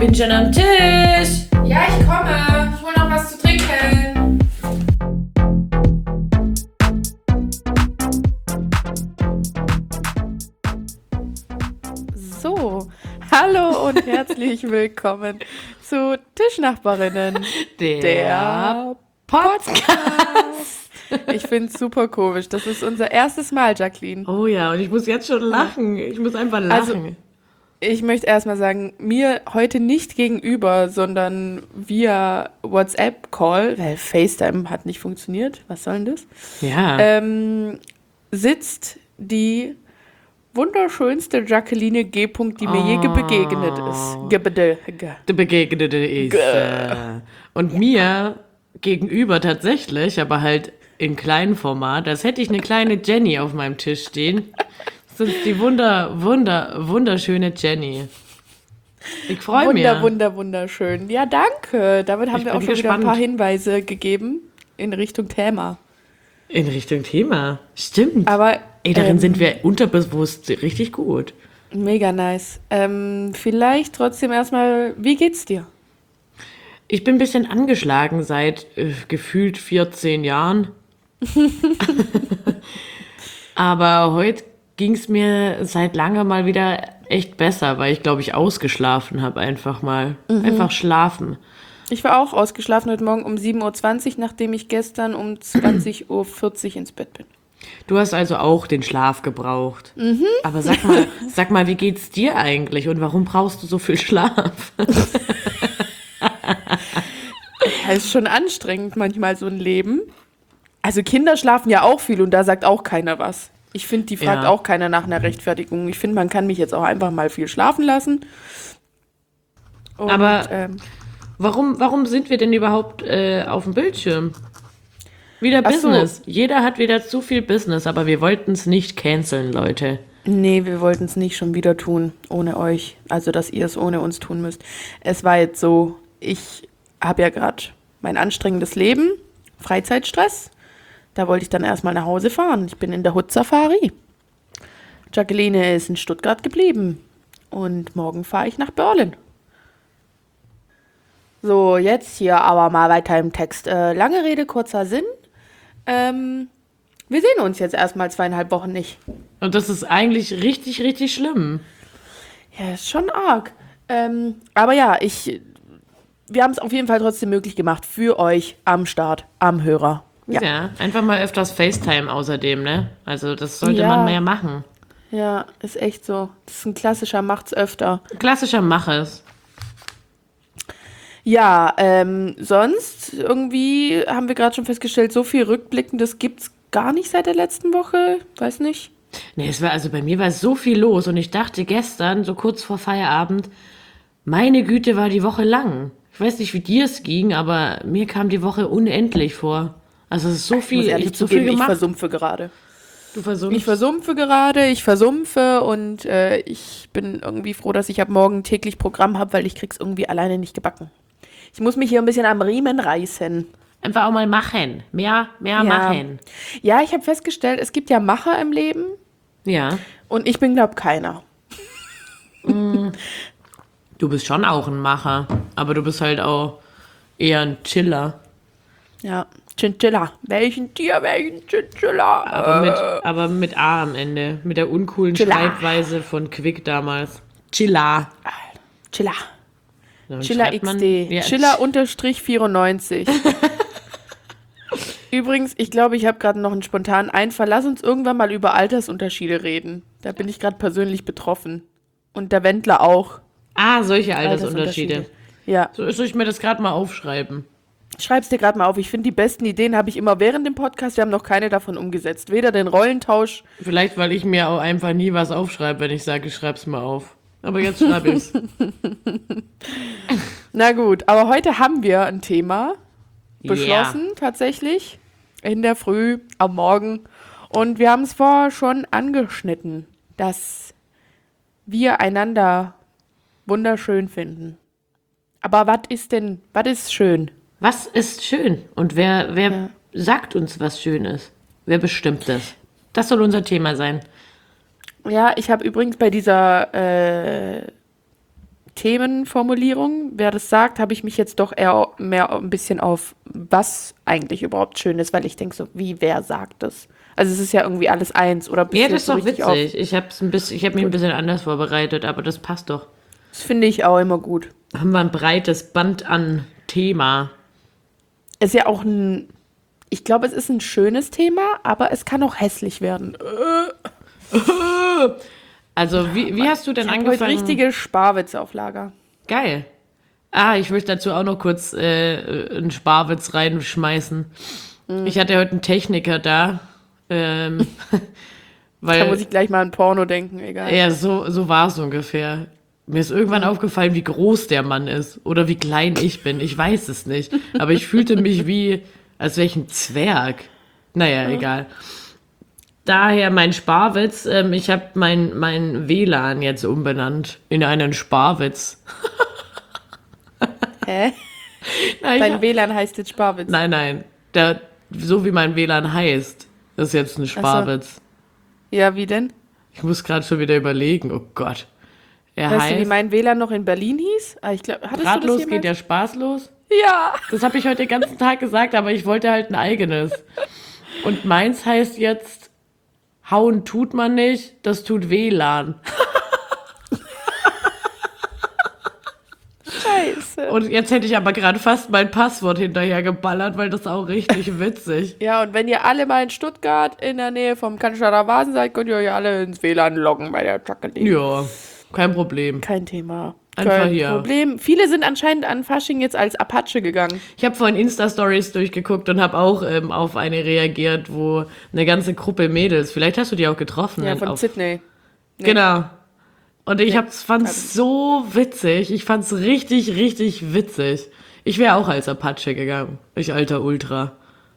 bin schon am Tisch. Ja, ich komme. Ich hol noch was zu trinken. So, hallo und herzlich willkommen zu Tischnachbarinnen, der Podcast. Ich finde es super komisch. Das ist unser erstes Mal, Jacqueline. Oh ja, und ich muss jetzt schon lachen. Ich muss einfach lachen. Also, ich möchte erstmal sagen, mir heute nicht gegenüber, sondern via WhatsApp-Call, weil FaceTime hat nicht funktioniert. Was soll denn das? Ja. Sitzt die wunderschönste Jacqueline G. die mir je begegnet ist. Der Begegnete ist. Und mir gegenüber tatsächlich, aber halt in kleinem Format, als hätte ich eine kleine Jenny auf meinem Tisch stehen. Das ist die wunderschöne Jenny. Ich freue mich. Wunderschön. Ja, danke. Damit haben wir auch schon wieder ein paar Hinweise gegeben in Richtung Thema. In Richtung Thema. Stimmt. Aber darin sind wir unterbewusst richtig gut. Mega nice. Vielleicht trotzdem erstmal, wie geht's dir? Ich bin ein bisschen angeschlagen seit gefühlt 14 Jahren. Aber heute ging es mir seit langem mal wieder echt besser, weil ich, glaube ich, ausgeschlafen habe einfach mal. Einfach schlafen. Ich war auch ausgeschlafen heute Morgen um 7.20 Uhr, nachdem ich gestern um 20.40 Uhr ins Bett bin. Du hast also auch den Schlaf gebraucht. Aber sag mal, wie geht's dir eigentlich und warum brauchst du so viel Schlaf? Ja, ist schon anstrengend manchmal so ein Leben. Also Kinder schlafen ja auch viel und da sagt auch keiner was. Ich finde, die fragt auch keiner nach einer Rechtfertigung. Ich finde, man kann mich jetzt auch einfach mal viel schlafen lassen. Und, aber warum sind wir denn überhaupt auf dem Bildschirm? Wieder Business. So. Jeder hat wieder zu viel Business, aber wir wollten es nicht canceln, Leute. Nee, wir wollten es nicht schon wieder tun, ohne euch. Also, dass ihr es ohne uns tun müsst. Es war jetzt so, ich habe ja gerade mein anstrengendes Leben, Freizeitstress. Da wollte ich dann erstmal nach Hause fahren. Ich bin in der Hut-Safari. Jacqueline ist in Stuttgart geblieben. Und morgen fahre ich nach Berlin. So, jetzt hier aber mal weiter im Text. Lange Rede, kurzer Sinn. Wir sehen uns jetzt erstmal 2,5 Wochen nicht. Und das ist eigentlich richtig, richtig schlimm. Ja, ist schon arg. Aber ja, wir haben es auf jeden Fall trotzdem möglich gemacht für euch am Start, am Hörer. Ja, einfach mal öfters FaceTime außerdem, ne? Also das sollte man mehr machen. Ja, ist echt so. Das ist ein klassischer Macht's öfter. Klassischer Mach es. Ja, sonst irgendwie haben wir gerade schon festgestellt, so viel Rückblickendes gibt's gar nicht seit der letzten Woche. Weiß nicht. Nee, bei mir war so viel los und ich dachte gestern, so kurz vor Feierabend, meine Güte, war die Woche lang. Ich weiß nicht, wie dir es ging, aber mir kam die Woche unendlich vor. Also es ist so viel, ich habe so viel gemacht. Ich versumpfe gerade. Du versumpfst? Ich versumpfe und ich bin irgendwie froh, dass ich ab morgen täglich Programm habe, weil ich krieg's irgendwie alleine nicht gebacken. Ich muss mich hier ein bisschen am Riemen reißen. Einfach auch mal machen. Mehr machen. Ja, ich habe festgestellt, es gibt ja Macher im Leben. Ja. Und ich bin, glaube keiner. Du bist schon auch ein Macher, aber du bist halt auch eher ein Chiller. Ja, Chinchilla. Welchen Chinchilla? Aber mit A am Ende. Mit der uncoolen Chilla. Schreibweise von Quick damals. Chilla. Chilla. So, Chilla XD. Ja, Chilla_94. Übrigens, ich glaube, ich habe gerade noch einen spontanen Einfall. Lass uns irgendwann mal über Altersunterschiede reden. Da bin ich gerade persönlich betroffen. Und der Wendler auch. Solche Altersunterschiede. Ja. So soll ich mir das gerade mal aufschreiben. Schreib's dir gerade mal auf. Ich finde, die besten Ideen habe ich immer während dem Podcast. Wir haben noch keine davon umgesetzt. Weder den Rollentausch. Vielleicht, weil ich mir auch einfach nie was aufschreibe, wenn ich sage, ich schreib's mal auf. Aber jetzt schreibe ich's. Na gut, aber heute haben wir ein Thema beschlossen, tatsächlich. In der Früh, am Morgen. Und wir haben es vorher schon angeschnitten, dass wir einander wunderschön finden. Aber was ist schön? Was ist schön? Und wer sagt uns, was schön ist? Wer bestimmt das? Das soll unser Thema sein. Ja, ich habe übrigens bei dieser Themenformulierung. Wer das sagt, habe ich mich jetzt doch eher mehr ein bisschen auf was eigentlich überhaupt schön ist, weil ich denke so, wer sagt das? Also es ist ja irgendwie alles eins oder bist Ja, du das jetzt ist so doch richtig witzig. Ich habe mich ein bisschen anders vorbereitet, aber das passt doch. Das finde ich auch immer gut. Haben wir ein breites Band an Thema. Ist ja auch ich glaube, es ist ein schönes Thema, aber es kann auch hässlich werden. Also, wie hast du denn Ich habe heute angefangen? richtige Sparwitze auf Lager. Geil. Ich möchte dazu auch noch kurz einen Sparwitz reinschmeißen. Ich hatte heute einen Techniker da. Da Weil, muss ich gleich mal an Porno denken, egal. ja, so war es ungefähr. Mir ist irgendwann aufgefallen, wie groß der Mann ist. Oder wie klein ich bin. Ich weiß es nicht. Aber ich fühlte mich als wäre ich ein Zwerg. Naja, egal. Daher mein Sparwitz. Ich habe mein WLAN jetzt umbenannt in einen Sparwitz. Hä? Na, Dein WLAN heißt jetzt Sparwitz. Nein. So wie mein WLAN heißt, ist jetzt ein Sparwitz. Ja, wie denn? Ich muss gerade schon wieder überlegen. Oh Gott. Er Weißt du, wie heißt mein WLAN noch in Berlin hieß? Ich glaube, hattest du das Ratlos jemals? geht der Spaß los. Ja. Das habe ich heute den ganzen Tag gesagt, aber ich wollte halt ein eigenes. Und meins heißt jetzt, hauen tut man nicht, das tut WLAN. Scheiße. Und jetzt hätte ich aber gerade fast mein Passwort hinterher geballert, weil das ist auch richtig witzig. Ja, und wenn ihr alle mal in Stuttgart in der Nähe vom Cannstatter Vasen seid, könnt ihr euch alle ins WLAN loggen bei der Jacqueline. Ja, kein Problem. Kein Thema. Einfach Kein hier. Problem. Viele sind anscheinend an Fasching jetzt als Apache gegangen. Ich habe vorhin Insta-Stories durchgeguckt und habe auch auf eine reagiert, wo eine ganze Gruppe Mädels, vielleicht hast du die auch getroffen. Ja, von auf, Sydney. Nee. Genau. Und ich fand's so witzig. Ich fand's richtig, richtig witzig. Ich wäre auch als Apache gegangen. Ich alter Ultra.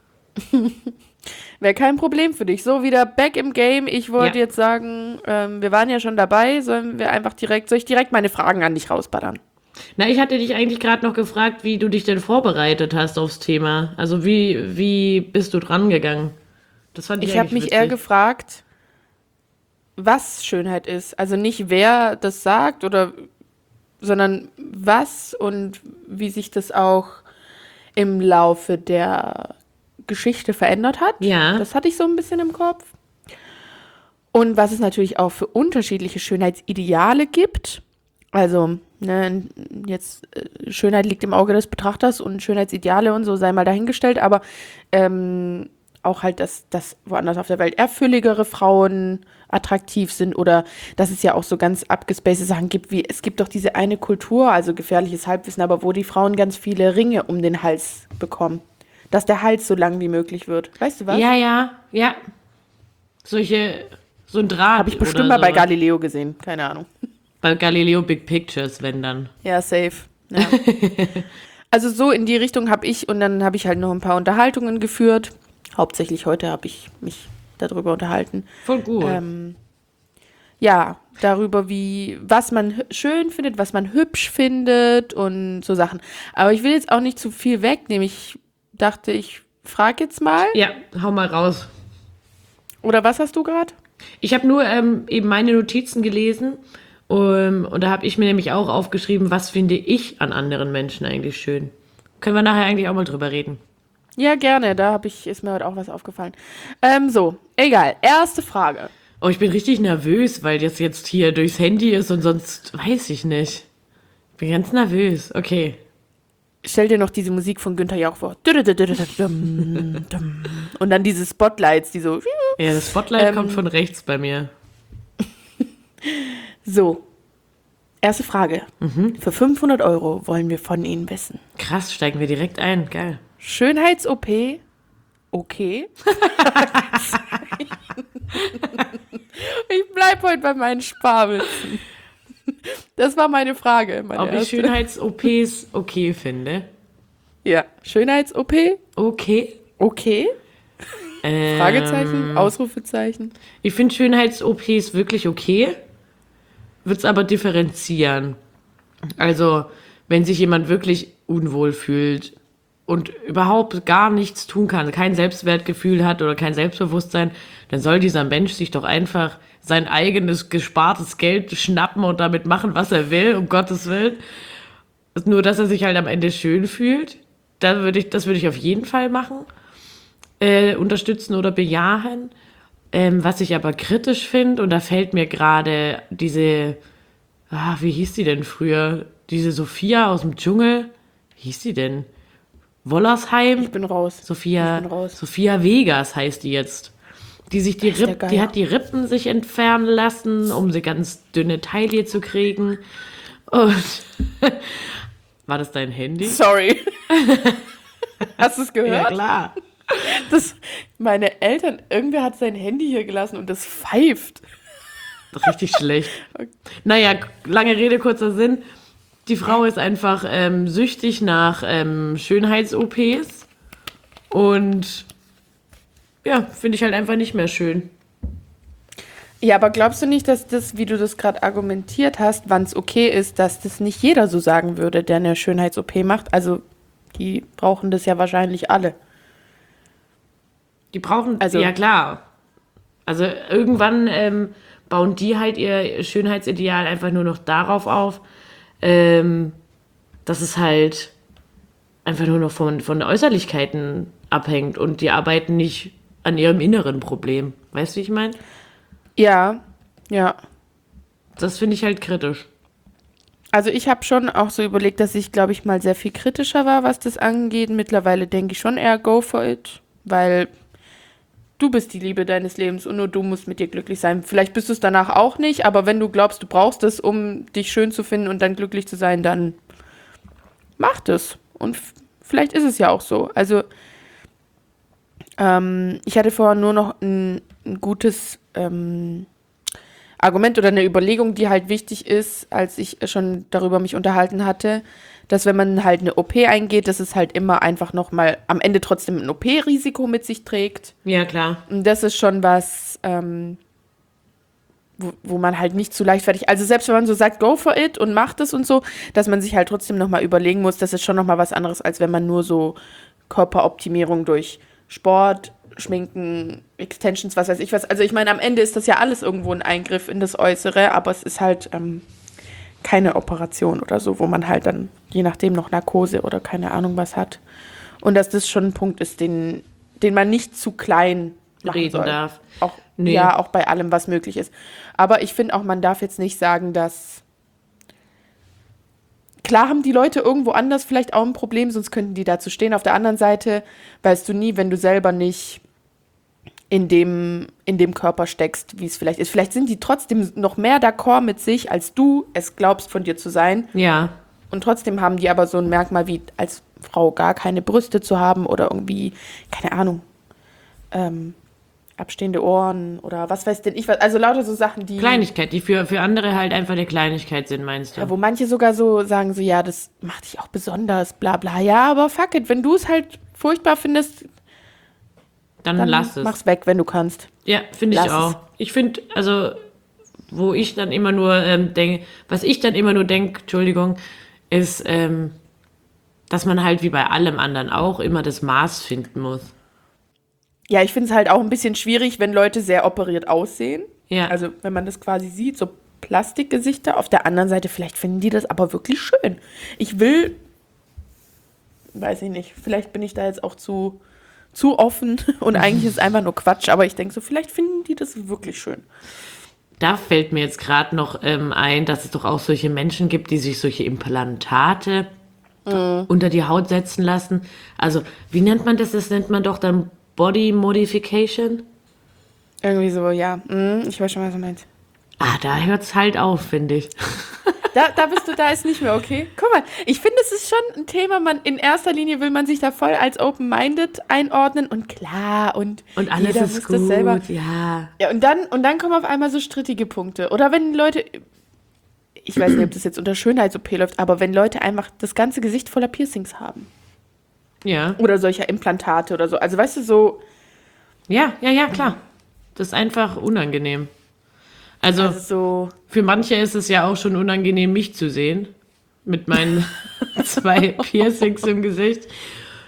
Wäre kein Problem für dich. So, wieder back im Game. Ich wollte Ja. jetzt sagen, wir waren ja schon dabei. Soll ich direkt meine Fragen an dich rausballern? Na, ich hatte dich eigentlich gerade noch gefragt, wie du dich denn vorbereitet hast aufs Thema. Also wie bist du dran gegangen? Das fand ich Ich habe eigentlich mich eher witzig. gefragt, was Schönheit ist. Also nicht wer das sagt sondern was und wie sich das auch im Laufe der Geschichte verändert hat. Ja. Das hatte ich so ein bisschen im Kopf. Und was es natürlich auch für unterschiedliche Schönheitsideale gibt. Also, ne, jetzt Schönheit liegt im Auge des Betrachters und Schönheitsideale und so sei mal dahingestellt, aber auch halt, dass woanders auf der Welt eher fülligere Frauen attraktiv sind oder dass es ja auch so ganz abgespacede Sachen gibt, wie es gibt doch diese eine Kultur, also gefährliches Halbwissen, aber wo die Frauen ganz viele Ringe um den Hals bekommen. Dass der Hals so lang wie möglich wird. Weißt du was? Ja. So ein Draht. Habe ich bestimmt oder mal bei sowas. Galileo gesehen. Keine Ahnung. Bei Galileo Big Pictures, wenn dann. Ja, safe. Ja. Also so in die Richtung habe ich und dann habe ich halt noch ein paar Unterhaltungen geführt. Hauptsächlich heute habe ich mich darüber unterhalten. Voll gut. Ja, darüber, was man schön findet, was man hübsch findet und so Sachen. Aber ich will jetzt auch nicht zu viel wegnehmen. Ich dachte, ich frage jetzt mal. Ja, hau mal raus. Oder was hast du gerade? Ich habe nur eben meine Notizen gelesen und da habe ich mir nämlich auch aufgeschrieben, was finde ich an anderen Menschen eigentlich schön. Können wir nachher eigentlich auch mal drüber reden. Ja, gerne. Ist mir heute auch was aufgefallen. So, egal. Erste Frage. Oh, ich bin richtig nervös, weil das jetzt hier durchs Handy ist und sonst weiß ich nicht. Ich bin ganz nervös. Okay. Stell dir noch diese Musik von Günther Jauch vor. Und dann diese Spotlights, die so. Ja, das Spotlight kommt von rechts bei mir. So. Erste Frage. Für 500 € wollen wir von Ihnen wissen. Krass, steigen wir direkt ein. Geil. Schönheits-OP. Okay. Ich bleib heute bei meinen Sparwitzen. Das war meine Frage. Ob ich Schönheits-OPs okay finde? Ja. Schönheits-OP? Okay. Okay. Fragezeichen, Ausrufezeichen. Ich finde Schönheits-OPs wirklich okay, würde es aber differenzieren. Also, wenn sich jemand wirklich unwohl fühlt, und überhaupt gar nichts tun kann, kein Selbstwertgefühl hat oder kein Selbstbewusstsein, dann soll dieser Mensch sich doch einfach sein eigenes gespartes Geld schnappen und damit machen, was er will, um Gottes Willen. Nur, dass er sich halt am Ende schön fühlt. Das würde ich auf jeden Fall machen. Unterstützen oder bejahen. Was ich aber kritisch finde, und da fällt mir gerade diese, wie hieß die denn früher? Diese Sophia aus dem Dschungel. Wie hieß die denn? Wollersheim? Ich bin raus. Sophia, Ich bin raus. Sophia Vegas heißt die jetzt. Die sich die der Geier. die hat die Rippen sich entfernen lassen, um sie ganz dünne Taille zu kriegen. Und war das dein Handy? Sorry. Hast du es gehört? Ja, klar. Meine Eltern, irgendwer hat sein Handy hier gelassen und das pfeift. Richtig schlecht. Naja, lange Rede, kurzer Sinn. Die Frau ist einfach süchtig nach Schönheits-OPs. Und ja, finde ich halt einfach nicht mehr schön. Ja, aber glaubst du nicht, dass das, wie du das gerade argumentiert hast, wann es okay ist, dass das nicht jeder so sagen würde, der eine Schönheits-OP macht? Also, die brauchen das ja wahrscheinlich alle. Die brauchen, Also- ja klar. Also irgendwann bauen die halt ihr Schönheitsideal einfach nur noch darauf auf, dass es halt einfach nur noch von den Äußerlichkeiten abhängt und die arbeiten nicht an ihrem inneren Problem. Weißt du, wie ich meine? Ja, ja. Das finde ich halt kritisch. Also ich habe schon auch so überlegt, dass ich, glaube ich, mal sehr viel kritischer war, was das angeht. Mittlerweile denke ich schon eher go for it, weil du bist die Liebe deines Lebens und nur du musst mit dir glücklich sein. Vielleicht bist du es danach auch nicht, aber wenn du glaubst, du brauchst es, um dich schön zu finden und dann glücklich zu sein, dann mach das. Und vielleicht ist es ja auch so. Also ich hatte vorher nur noch ein gutes Argument oder eine Überlegung, die halt wichtig ist, als ich schon darüber mich unterhalten hatte, dass wenn man halt eine OP eingeht, dass es halt immer einfach nochmal am Ende trotzdem ein OP-Risiko mit sich trägt. Ja, klar. Und das ist schon was, wo man halt nicht zu leichtfertig, also selbst wenn man so sagt, go for it und macht es und so, dass man sich halt trotzdem nochmal überlegen muss, das ist schon nochmal was anderes, als wenn man nur so Körperoptimierung durch Sport, Schminken, Extensions, was weiß ich was. Also ich meine, am Ende ist das ja alles irgendwo ein Eingriff in das Äußere, aber es ist halt keine Operation oder so, wo man halt dann je nachdem noch Narkose oder keine Ahnung was hat. Und dass das schon ein Punkt ist, den man nicht zu klein machen Reden soll. darf. Auch, Nee. Ja, auch bei allem, was möglich ist. Aber ich finde auch, man darf jetzt nicht sagen, dass klar haben die Leute irgendwo anders vielleicht auch ein Problem, sonst könnten die dazu stehen. Auf der anderen Seite weißt du nie, wenn du selber nicht in dem Körper steckst, wie es vielleicht ist. Vielleicht sind die trotzdem noch mehr d'accord mit sich, als du es glaubst von dir zu sein. Ja. Und trotzdem haben die aber so ein Merkmal wie als Frau gar keine Brüste zu haben oder irgendwie, keine Ahnung, abstehende Ohren oder was weiß denn ich was. Also lauter so Sachen, die... Kleinigkeit, die für andere halt einfach eine Kleinigkeit sind, meinst du? Ja, wo manche sogar so sagen so, ja, das macht dich auch besonders, bla bla. Ja, aber fuck it, wenn du es halt furchtbar findest, dann dann lass es. mach's weg, wenn du kannst. Ja, finde ich Lass auch. es. Ich finde, also, wo ich dann immer nur denke, was ich dann immer nur denke, Entschuldigung, ist, dass man halt wie bei allem anderen auch immer das Maß finden muss. Ja, ich finde es halt auch ein bisschen schwierig, wenn Leute sehr operiert aussehen. Ja. Also, wenn man das quasi sieht, so Plastikgesichter. Auf der anderen Seite, vielleicht finden die das aber wirklich schön. Weiß ich nicht, vielleicht bin ich da jetzt auch zu offen und eigentlich ist es einfach nur Quatsch, aber ich denke so, vielleicht finden die das wirklich schön. Da fällt mir jetzt gerade noch ein, dass es doch auch solche Menschen gibt, die sich solche Implantate unter die Haut setzen lassen. Also, wie nennt man das? Das nennt man doch dann Body Modification. Irgendwie so, ja, ich weiß schon, was du meinst. Da hört es halt auf, finde ich. Da ist nicht mehr okay. Guck mal, ich finde, es ist schon ein Thema, in erster Linie will man sich da voll als open-minded einordnen und klar und alles jeder ist muss gut, das selber. ja. Ja, und dann kommen auf einmal so strittige Punkte. Oder wenn Leute, ich weiß nicht, ob das jetzt unter Schönheits-OP läuft, aber wenn Leute einfach das ganze Gesicht voller Piercings haben. Ja. Oder solcher Implantate oder so. Also weißt du, so, Ja, klar. Das ist einfach unangenehm. Also so für manche ist es ja auch schon unangenehm, mich zu sehen. Mit meinen 2 Piercings im Gesicht.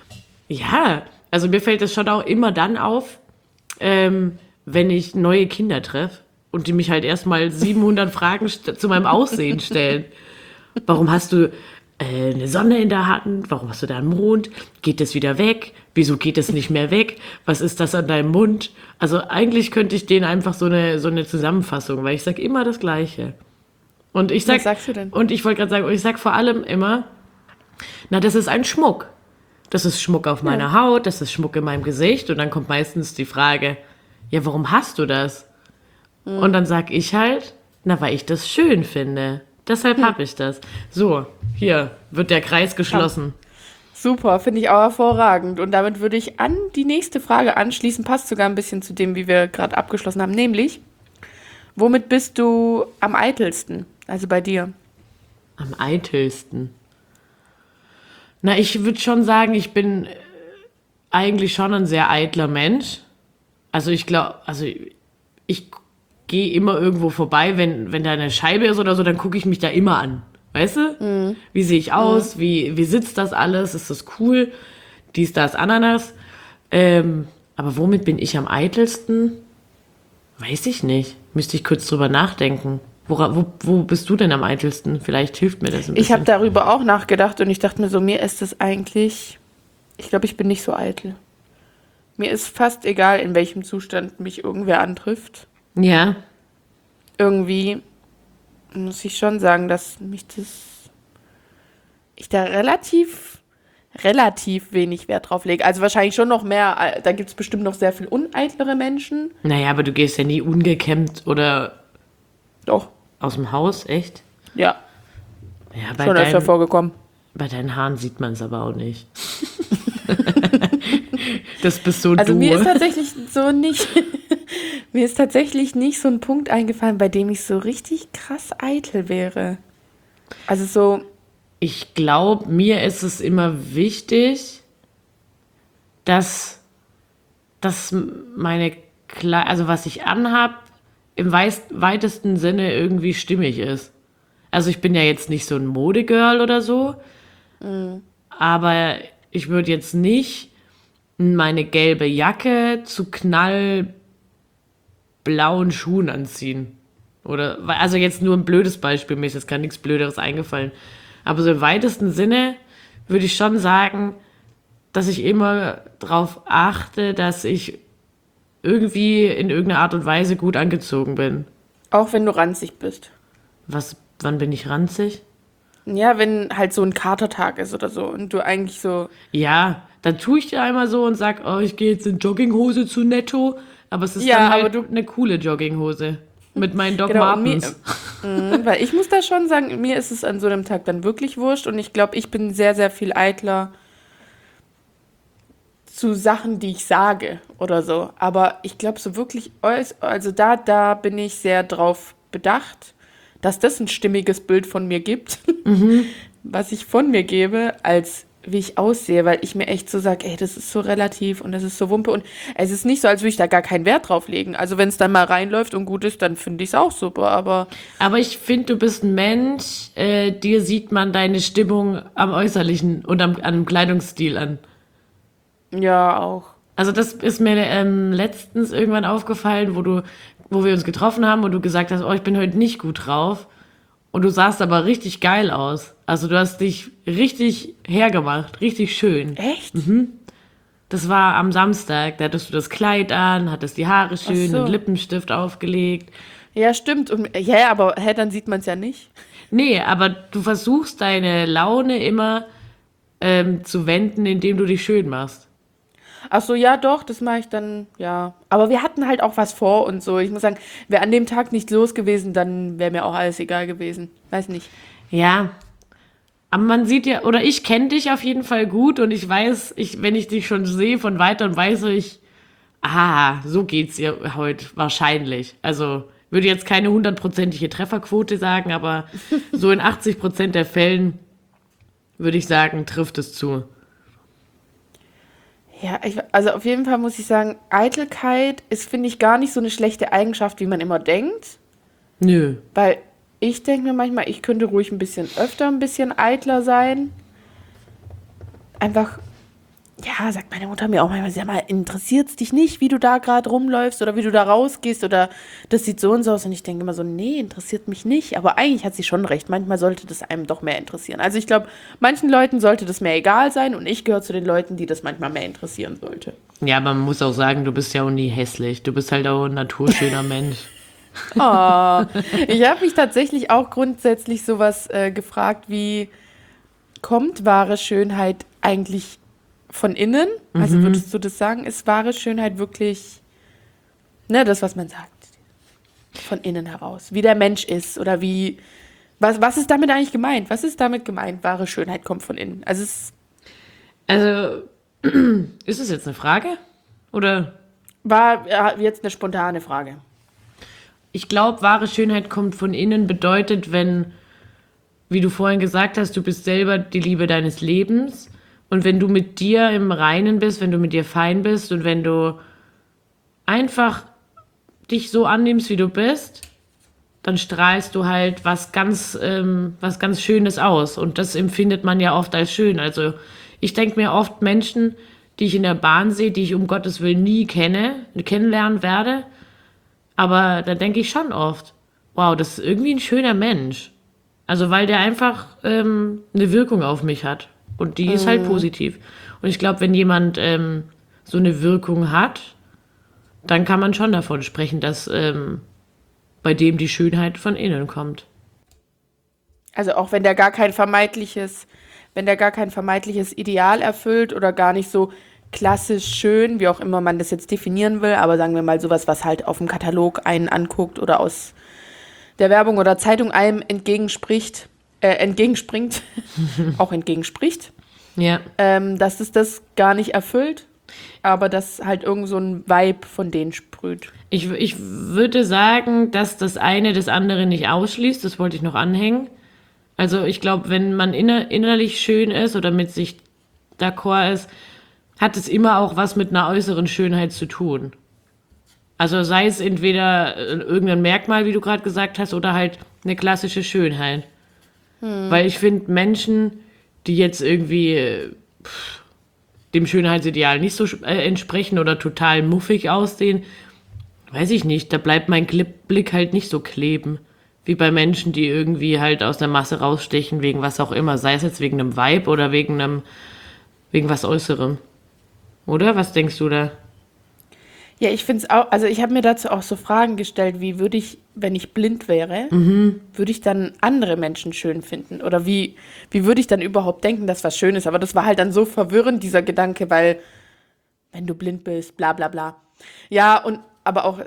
Ja, also mir fällt das schon auch immer dann auf, wenn ich neue Kinder treffe und die mich halt erstmal 700 Fragen zu meinem Aussehen stellen. Warum hast du eine Sonne in der Hand? Warum hast du da einen Mond? Geht das wieder weg? Wieso geht es nicht mehr weg? Was ist das an deinem Mund? Also eigentlich könnte ich denen einfach so eine Zusammenfassung, weil ich sage immer das Gleiche. Und ich sag, Was sagst du denn? Und ich wollte gerade sagen, ich sag vor allem immer, na, das ist ein Schmuck. Das ist Schmuck auf meiner Haut, das ist Schmuck in meinem Gesicht. Und dann kommt meistens die Frage, ja, warum hast du das? Und dann sag ich halt, na, weil ich das schön finde. Deshalb habe ich das. So, hier wird der Kreis geschlossen. Super, finde ich auch hervorragend. Und damit würde ich an die nächste Frage anschließen. Passt sogar ein bisschen zu dem, wie wir gerade abgeschlossen haben. Nämlich, womit bist du am eitelsten? Also bei dir. Am eitelsten. Na, ich würde schon sagen, ich bin eigentlich schon ein sehr eitler Mensch. Also ich glaube, ich gehe immer irgendwo vorbei, wenn da eine Scheibe ist oder so, dann gucke ich mich da immer an. Weißt du? Wie sehe ich aus? Wie sitzt das alles? Ist das cool? Dies, das, Ananas. Aber womit bin ich am eitelsten? Weiß ich nicht. Müsste ich kurz drüber nachdenken. Wo bist du denn am eitelsten? Vielleicht hilft mir das ein bisschen. Ich habe darüber auch nachgedacht und ich dachte mir so, mir ist das eigentlich, ich glaube, ich bin nicht so eitel. Mir ist fast egal, in welchem Zustand mich irgendwer antrifft. Ja. Irgendwie muss ich schon sagen, dass ich da relativ wenig Wert drauf lege. Also wahrscheinlich schon noch mehr, da gibt es bestimmt noch sehr viel uneitlere Menschen. Naja, aber du gehst ja nie ungekämmt oder Doch, aus dem Haus, echt? ja, Ja, schon öfter vorgekommen. bei deinen Haaren sieht man es aber auch nicht. Das bist so Also du. mir ist tatsächlich nicht so ein Punkt eingefallen, bei dem ich so richtig krass eitel wäre. Also so, Ich glaube, mir ist es immer wichtig, dass meine also was ich anhab, im weitesten Sinne irgendwie stimmig ist. Also ich bin ja jetzt nicht so ein Modegirl oder so, aber ich würde jetzt nicht meine gelbe Jacke zu knallblauen Schuhen anziehen. Also jetzt nur ein blödes Beispiel, mir ist jetzt gar nichts Blöderes eingefallen. Aber so im weitesten Sinne würde ich schon sagen, dass ich immer darauf achte, dass ich irgendwie in irgendeiner Art und Weise gut angezogen bin. auch wenn du ranzig bist. Wann bin ich ranzig? Ja, wenn halt so ein Katertag ist oder so und du eigentlich so, Ja, dann tue ich ja einmal so und sag, oh, ich gehe jetzt in Jogginghose zu Netto. Aber es ist Ja, dann halt aber du- eine coole Jogginghose. Mit meinen Doc Genau, und Martens. weil ich muss da schon sagen, mir ist es an so einem Tag dann wirklich wurscht und ich glaube, ich bin sehr, sehr viel eitler zu Sachen, die ich sage oder so. Aber ich glaube, so wirklich, also da bin ich sehr drauf bedacht, dass das ein stimmiges Bild von mir gibt, was ich von mir gebe, als wie ich aussehe, weil ich mir echt so sage, ey, das ist so relativ und das ist so Wumpe und es ist nicht so, als würde ich da gar keinen Wert drauf legen. Also wenn es dann mal reinläuft und gut ist, dann finde ich es auch super, aber Aber ich finde, du bist ein Mensch, dir sieht man deine Stimmung am Äußerlichen und am Kleidungsstil an. ja, auch. Also das ist mir letztens irgendwann aufgefallen, wo wir uns getroffen haben und du gesagt hast, oh, ich bin heute nicht gut drauf. Und du sahst aber richtig geil aus. Also du hast dich richtig hergemacht, richtig schön. Echt? Das war am Samstag, da hattest du das Kleid an, hattest die Haare schön, Ach so. einen Lippenstift aufgelegt. Ja, stimmt. Und, ja, aber dann sieht man es ja nicht. Nee, aber du versuchst deine Laune immer zu wenden, indem du dich schön machst. Ach so, ja, doch, das mache ich dann, ja. Aber wir hatten halt auch was vor und so. Ich muss sagen, wäre an dem Tag nicht los gewesen, dann wäre mir auch alles egal gewesen. Weiß nicht. Ja, aber man sieht ja, oder ich kenne dich auf jeden Fall gut und ich weiß, wenn ich dich schon sehe von weitem, weiß ich, so geht's ihr heute wahrscheinlich. Also würde jetzt keine 100%ige Trefferquote sagen, aber so in 80% der Fällen würde ich sagen, trifft es zu. Ja, also auf jeden Fall muss ich sagen, Eitelkeit ist, finde ich, gar nicht so eine schlechte Eigenschaft, wie man immer denkt. Nö. Weil ich denke mir manchmal, ich könnte ruhig ein bisschen öfter ein bisschen eitler sein. Einfach, ja, sagt meine Mutter mir auch manchmal, sag mal, interessiert es dich nicht, wie du da gerade rumläufst oder wie du da rausgehst oder das sieht so und so aus. Und ich denke immer so, nee, interessiert mich nicht. Aber eigentlich hat sie schon recht. Manchmal sollte das einem doch mehr interessieren. Also ich glaube, manchen Leuten sollte das mehr egal sein und ich gehöre zu den Leuten, die das manchmal mehr interessieren sollte. Ja, aber man muss auch sagen, du bist ja auch nie hässlich. Du bist halt auch ein naturschöner Mensch. Oh, ich habe mich tatsächlich auch grundsätzlich sowas gefragt, wie kommt wahre Schönheit eigentlich von innen? Also würdest du das sagen, ist wahre Schönheit wirklich, ne, das, was man sagt, von innen heraus, wie der Mensch ist oder wie, was ist damit eigentlich gemeint? Was ist damit gemeint, wahre Schönheit kommt von innen? Also Also, ist es jetzt eine Frage? Oder? war jetzt eine spontane Frage. Ich glaube, wahre Schönheit kommt von innen bedeutet, wenn, wie du vorhin gesagt hast, du bist selber die Liebe deines Lebens und wenn du mit dir im Reinen bist, wenn du mit dir fein bist und wenn du einfach dich so annimmst, wie du bist, dann strahlst du halt was ganz Schönes aus und das empfindet man ja oft als schön. Ich denke mir oft Menschen, die ich in der Bahn sehe, die ich um Gottes Willen nie kennenlernen werde, aber da denke ich schon oft, wow, das ist irgendwie ein schöner Mensch. Also weil der einfach eine Wirkung auf mich hat. Und die ist halt positiv. Und ich glaube, wenn jemand so eine Wirkung hat, dann kann man schon davon sprechen, dass bei dem die Schönheit von innen kommt. Also auch wenn der gar kein vermeintliches Ideal erfüllt oder gar nicht so klassisch schön, wie auch immer man das jetzt definieren will, aber sagen wir mal sowas, was halt auf dem Katalog einen anguckt oder aus der Werbung oder Zeitung einem entgegenspringt, auch entgegenspricht, Ja. dass es das gar nicht erfüllt, aber dass halt irgend so ein Vibe von denen sprüht. Ich würde sagen, dass das eine das andere nicht ausschließt. Das wollte ich noch anhängen. Also ich glaube, wenn man innerlich schön ist oder mit sich d'accord ist, hat es immer auch was mit einer äußeren Schönheit zu tun. Also sei es entweder irgendein Merkmal, wie du gerade gesagt hast, oder halt eine klassische Schönheit. Weil ich finde, Menschen, die jetzt irgendwie dem Schönheitsideal nicht so entsprechen oder total muffig aussehen, weiß ich nicht, da bleibt mein Blick halt nicht so kleben. Wie bei Menschen, die irgendwie halt aus der Masse rausstechen, wegen was auch immer. Sei es jetzt wegen einem Vibe oder wegen was Äußerem. Oder? Was denkst du da? Ja, ich finde es auch, also ich habe mir dazu auch so Fragen gestellt, wie würde ich, wenn ich blind wäre, würde ich dann andere Menschen schön finden? Oder wie würde ich dann überhaupt denken, dass was schön ist? Aber das war halt dann so verwirrend, dieser Gedanke, weil wenn du blind bist, bla bla bla. Ja, und aber auch,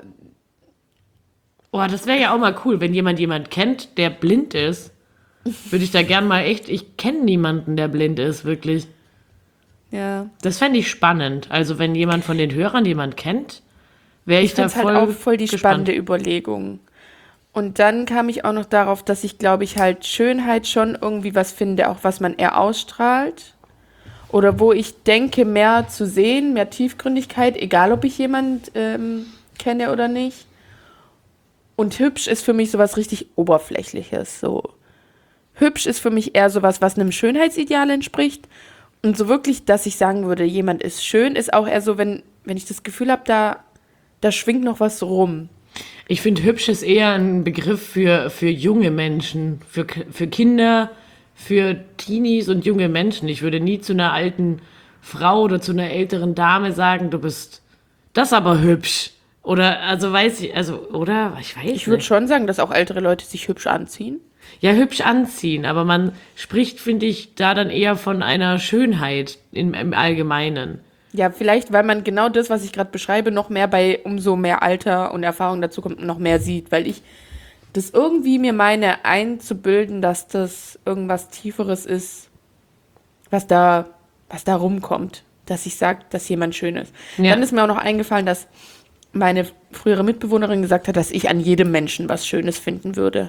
Oh, das wäre ja auch mal cool, wenn jemand kennt, der blind ist. Würde ich da gern mal ich kenne niemanden, der blind ist, wirklich. ja. Das fände ich spannend. Also wenn jemand von den Hörern jemand kennt, wäre ich Ich da finde es halt auch voll die gespannt. spannende Überlegung. Und dann kam ich auch noch darauf, dass ich, glaube ich, halt Schönheit schon irgendwie was finde, auch was man eher ausstrahlt. Oder wo ich denke, mehr zu sehen, mehr Tiefgründigkeit, egal ob ich jemand kenne oder nicht. Und hübsch ist für mich sowas richtig Oberflächliches. So. Hübsch ist für mich eher sowas, was einem Schönheitsideal entspricht. Und so wirklich, dass ich sagen würde, jemand ist schön, ist auch eher so, wenn ich das Gefühl habe, da schwingt noch was rum. Ich finde, hübsch ist eher ein Begriff für junge Menschen, für Kinder, für Teenies und junge Menschen. Ich würde nie zu einer alten Frau oder zu einer älteren Dame sagen, du bist das aber hübsch. Oder, also weiß ich, oder? Ich weiß Ich würde nicht. schon sagen, dass auch ältere Leute sich hübsch anziehen. Ja, hübsch anziehen, aber man spricht, finde ich, da dann eher von einer Schönheit im Allgemeinen. Ja, vielleicht, weil man genau das, was ich gerade beschreibe, noch mehr umso mehr Alter und Erfahrung dazu kommt, noch mehr sieht. Weil ich das irgendwie mir meine einzubilden, dass das irgendwas Tieferes ist, was da rumkommt. Dass ich sage, dass jemand schön ist. Ja. Dann ist mir auch noch eingefallen, dass meine frühere Mitbewohnerin gesagt hat, dass ich an jedem Menschen was Schönes finden würde.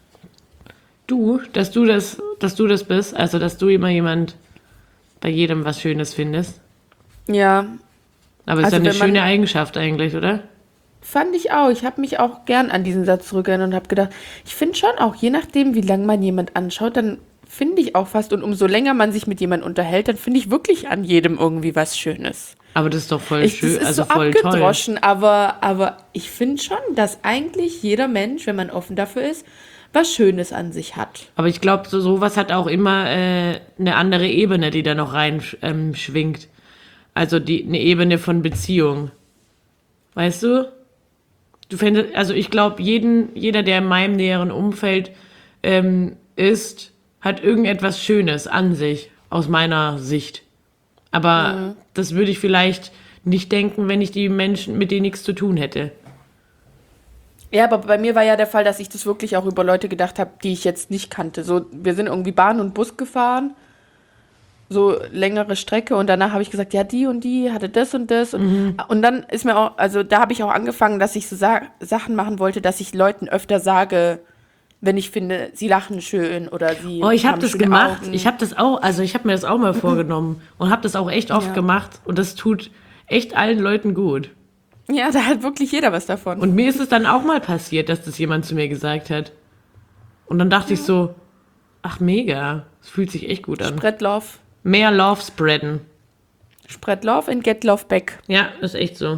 Dass du das bist, also dass du immer jemand bei jedem was Schönes findest. Ja, Aber ist Also ja eine wenn man- schöne Eigenschaft eigentlich, oder? fand ich auch. Ich habe mich auch gern an diesen Satz zurückerinnert und habe gedacht, ich finde schon auch, je nachdem, wie lange man jemand anschaut, dann finde ich auch fast. Und umso länger man sich mit jemandem unterhält, dann finde ich wirklich an jedem irgendwie was Schönes. Aber das ist doch voll schön, Das ist also so voll toll. abgedroschen, aber ich finde schon, dass eigentlich jeder Mensch, wenn man offen dafür ist, was Schönes an sich hat. Aber ich glaube, sowas hat auch immer eine andere Ebene, die da noch rein schwingt. Also eine Ebene von Beziehung. Weißt du? Also ich glaube, jeder, der in meinem näheren Umfeld ist, hat irgendetwas Schönes an sich, aus meiner Sicht. Aber das würde ich vielleicht nicht denken, wenn ich die Menschen, mit denen nichts zu tun hätte. Ja, aber bei mir war ja der Fall, dass ich das wirklich auch über Leute gedacht habe, die ich jetzt nicht kannte. So, wir sind irgendwie Bahn und Bus gefahren, so längere Strecke und danach habe ich gesagt, ja, die und die hatte das und das. Und dann ist mir auch, also da habe ich auch angefangen, dass ich so Sachen machen wollte, dass ich Leuten öfter sage, wenn ich finde, sie lachen schön oder sie Oh, ich habe haben das schöne gemacht. Augen. Ich habe das auch, also ich habe mir das auch mal vorgenommen und habe das auch echt oft Ja. gemacht und das tut echt allen Leuten gut. Ja, da hat wirklich jeder was davon. Und mir ist es dann auch mal passiert, dass das jemand zu mir gesagt hat. Und dann dachte ich so, ach mega, es fühlt sich echt gut an. Spread Love. Mehr Love spreaden. Spread Love and get Love back. Ja, ist echt so.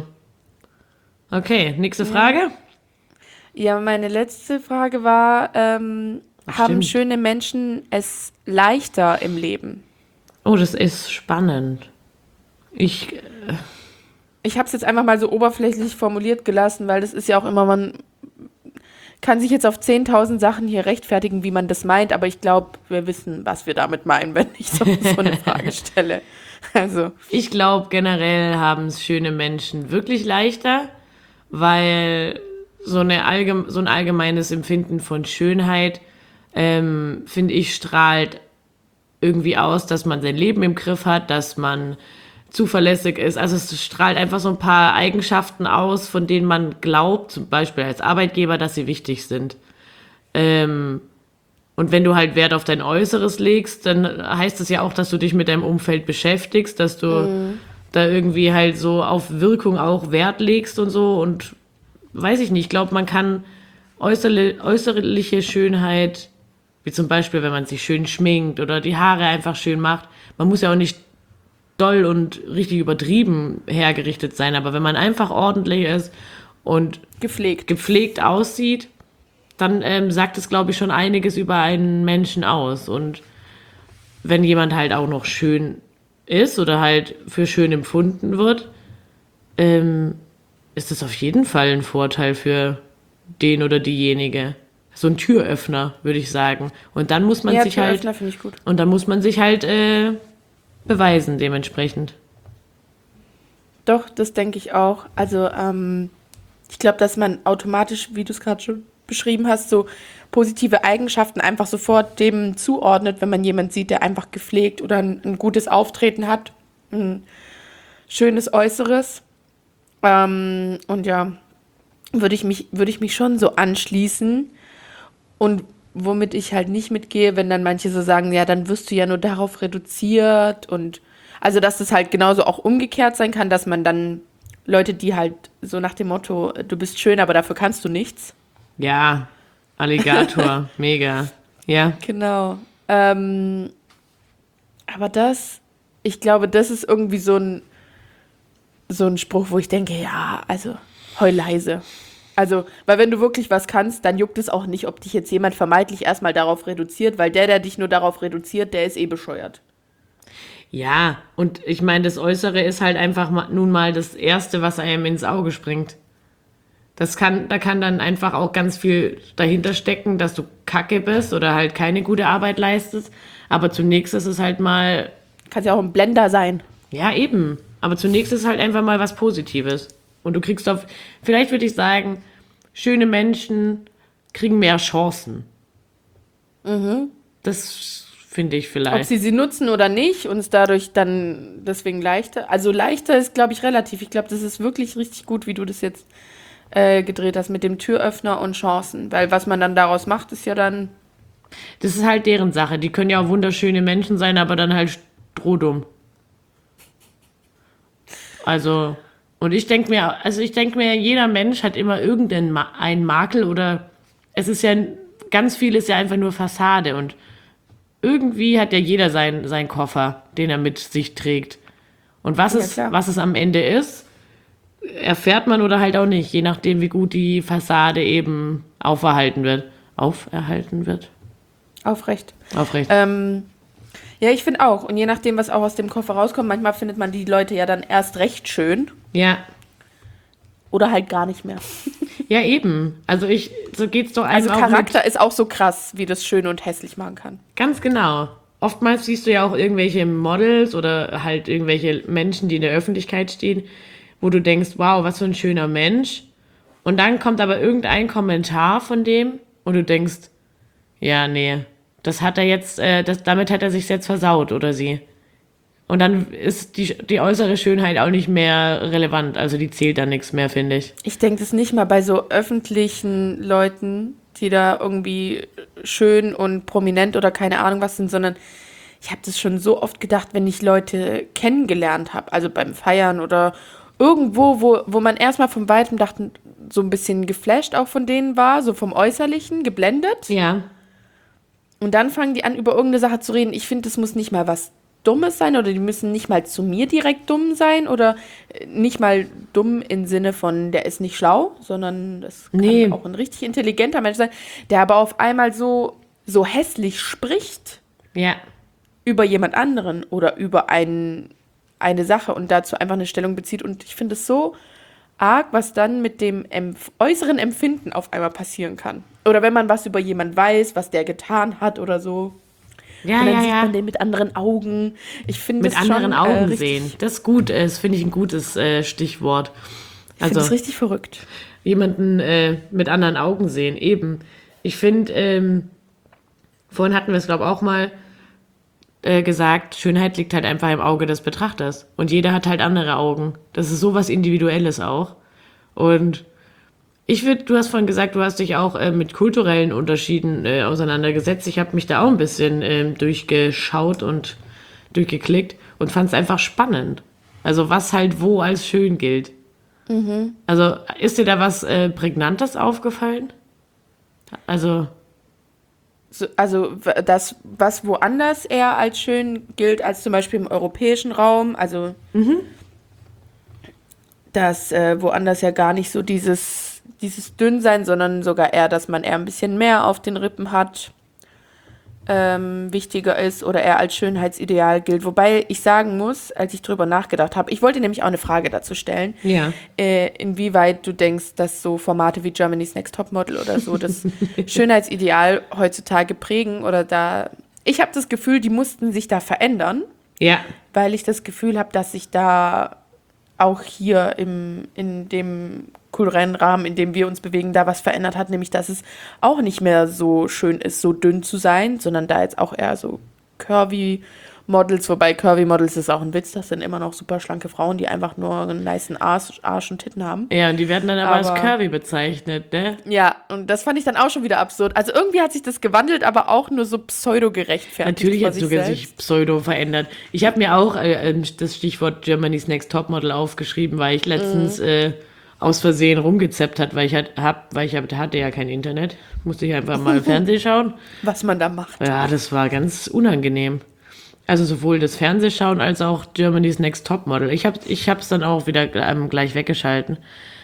Okay, nächste Frage. Ja, meine letzte Frage war, haben stimmt. schöne Menschen es leichter im Leben? Oh, das ist spannend. Ich habe es jetzt einfach mal so oberflächlich formuliert gelassen, weil das ist ja auch immer, man kann sich jetzt auf 10.000 Sachen hier rechtfertigen, wie man das meint, aber ich glaube, wir wissen, was wir damit meinen, wenn ich so eine Frage stelle. Also, Ich glaube, generell haben es schöne Menschen wirklich leichter, weil so ein allgemeines Empfinden von Schönheit, finde ich, strahlt irgendwie aus, dass man sein Leben im Griff hat, dass man zuverlässig ist. Also es strahlt einfach so ein paar Eigenschaften aus, von denen man glaubt, zum Beispiel als Arbeitgeber, dass sie wichtig sind. Und wenn du halt Wert auf dein Äußeres legst, dann heißt das ja auch, dass du dich mit deinem Umfeld beschäftigst, dass du da irgendwie halt so auf Wirkung auch Wert legst und so. Und weiß ich nicht, ich glaube, man kann äußerliche Schönheit, wie zum Beispiel, wenn man sich schön schminkt oder die Haare einfach schön macht, man muss ja auch nicht doll und richtig übertrieben hergerichtet sein, aber wenn man einfach ordentlich ist und gepflegt aussieht, dann sagt es, glaube ich, schon einiges über einen Menschen aus. Und wenn jemand halt auch noch schön ist oder halt für schön empfunden wird, ist das auf jeden Fall ein Vorteil für den oder diejenige. So ein Türöffner, würde ich sagen. Und dann muss man sich halt, Türöffner finde ich gut. und dann muss man sich halt beweisen dementsprechend. Doch, das denke ich auch. Also, ich glaube, dass man automatisch, wie du es gerade schon beschrieben hast, so positive Eigenschaften einfach sofort dem zuordnet, wenn man jemanden sieht, der einfach gepflegt oder ein gutes Auftreten hat, ein schönes Äußeres. Und ja, würde ich mich schon so anschließen. Und womit ich halt nicht mitgehe, wenn dann manche so sagen, ja, dann wirst du ja nur darauf reduziert und also, dass das halt genauso auch umgekehrt sein kann, dass man dann Leute, die halt so nach dem Motto, du bist schön, aber dafür kannst du nichts. Ja, Alligator, mega. Ja, Genau. Aber ich glaube, das ist irgendwie so ein Spruch, wo ich denke, ja, also heul leise. Also, weil wenn du wirklich was kannst, dann juckt es auch nicht, ob dich jetzt jemand vermeintlich erstmal darauf reduziert, weil der dich nur darauf reduziert, der ist eh bescheuert. ja, und ich meine, das Äußere ist halt einfach nun mal das Erste, was einem ins Auge springt. Da kann dann einfach auch ganz viel dahinter stecken, dass du kacke bist oder halt keine gute Arbeit leistest. Aber zunächst ist es halt mal, Kannst ja auch ein Blender sein. ja eben, aber zunächst ist es halt einfach mal was Positives. Und du kriegst vielleicht würde ich sagen, schöne Menschen kriegen mehr Chancen. Das finde ich Ob vielleicht. sie nutzen oder nicht und es dadurch dann deswegen leichter. Also leichter ist, glaube ich, relativ. Ich glaube, das ist wirklich richtig gut, wie du das jetzt gedreht hast mit dem Türöffner und Chancen. Weil was man dann daraus macht, ist ja dann... Das ist halt deren Sache. Die können ja auch wunderschöne Menschen sein, aber dann halt strohdumm. Also, und ich denke mir, jeder Mensch hat immer einen Makel oder es ist ja, ganz viel ist ja einfach nur Fassade und irgendwie hat ja jeder seinen Koffer, den er mit sich trägt. Und was klar. es am Ende ist, erfährt man oder halt auch nicht, je nachdem, wie gut die Fassade eben auferhalten wird. Aufrecht. Aufrecht. Ja, ich finde auch. Und je nachdem, was auch aus dem Koffer rauskommt, manchmal findet man die Leute ja dann erst recht schön Ja. oder halt gar nicht mehr. Ja, eben. Also so geht's doch einem Also auch Charakter ist auch so krass, wie das schön und hässlich machen kann. Ganz genau. Oftmals siehst du ja auch irgendwelche Models oder halt irgendwelche Menschen, die in der Öffentlichkeit stehen, wo du denkst, wow, was für ein schöner Mensch. Und dann kommt aber irgendein Kommentar von dem und du denkst, ja, nee, das hat er jetzt, damit hat er sich jetzt versaut oder sie. Und dann ist die äußere Schönheit auch nicht mehr relevant. Also die zählt dann nichts mehr, finde ich. Ich denke das nicht mal bei so öffentlichen Leuten, die da irgendwie schön und prominent oder keine Ahnung was sind, sondern ich habe das schon so oft gedacht, wenn ich Leute kennengelernt habe, also beim Feiern oder irgendwo, wo man erstmal von Weitem dachte, so ein bisschen geflasht auch von denen war, so vom Äußerlichen, geblendet. Ja. Und dann fangen die an, über irgendeine Sache zu reden. Ich finde, das muss nicht mal was Dummes sein oder die müssen nicht mal zu mir direkt dumm sein oder nicht mal dumm im Sinne von, der ist nicht schlau, sondern das kann auch ein richtig intelligenter Mensch sein, der aber auf einmal so hässlich spricht Ja. über jemand anderen oder über eine Sache und dazu einfach eine Stellung bezieht. Und ich finde es so arg, was dann mit dem äußeren Empfinden auf einmal passieren kann. Oder wenn man was über jemand weiß, was der getan hat oder so. Ja, und dann ja, sieht ja. man den mit anderen Augen. Ich finde Mit das anderen schon, Augen richtig, sehen. Das ist gut. Das finde ich ein gutes Stichwort. Ich finde Also das richtig verrückt. jemanden mit anderen Augen sehen. Eben. Ich finde, vorhin hatten wir es, glaube ich, auch mal gesagt, Schönheit liegt halt einfach im Auge des Betrachters. Und jeder hat halt andere Augen. Das ist sowas Individuelles auch. Und du hast vorhin gesagt, du hast dich auch mit kulturellen Unterschieden auseinandergesetzt. Ich habe mich da auch ein bisschen durchgeschaut und durchgeklickt und fand es einfach spannend. Also was halt wo als schön gilt. Mhm. Also ist dir da was Prägnantes aufgefallen? Also Also das, was woanders eher als schön gilt, als zum Beispiel im europäischen Raum, also dass woanders ja gar nicht so dieses Dünnsein, sondern sogar eher, dass man eher ein bisschen mehr auf den Rippen hat, wichtiger ist oder eher als Schönheitsideal gilt. Wobei ich sagen muss, als ich drüber nachgedacht habe, ich wollte nämlich auch eine Frage dazu stellen, ja. Inwieweit du denkst, dass so Formate wie Germany's Next Topmodel oder so das Schönheitsideal heutzutage prägen oder ich habe das Gefühl, die mussten sich da verändern, Ja. weil ich das Gefühl habe, dass sich da auch hier in dem kulturellen Rahmen, in dem wir uns bewegen, da was verändert hat, nämlich dass es auch nicht mehr so schön ist, so dünn zu sein, sondern da jetzt auch eher so Curvy-Models, wobei Curvy-Models ist auch ein Witz, das sind immer noch super schlanke Frauen, die einfach nur einen nicen Arsch und Titten haben. Ja, und die werden dann aber als curvy bezeichnet, ne? Ja, und das fand ich dann auch schon wieder absurd. Also irgendwie hat sich das gewandelt, aber auch nur so pseudo-gerechtfertigt. Natürlich vor hat sogar selbst. sich Pseudo verändert. Ich habe mir auch das Stichwort Germany's Next Topmodel aufgeschrieben, weil ich letztens aus Versehen rumgezappt hat, weil ich hatte ja kein Internet. Musste ich einfach mal Fernsehen schauen. Was man da macht. Ja, das war ganz unangenehm. Also sowohl das Fernsehschauen als auch Germany's Next Topmodel. Ich hab's dann auch wieder gleich weggeschalten.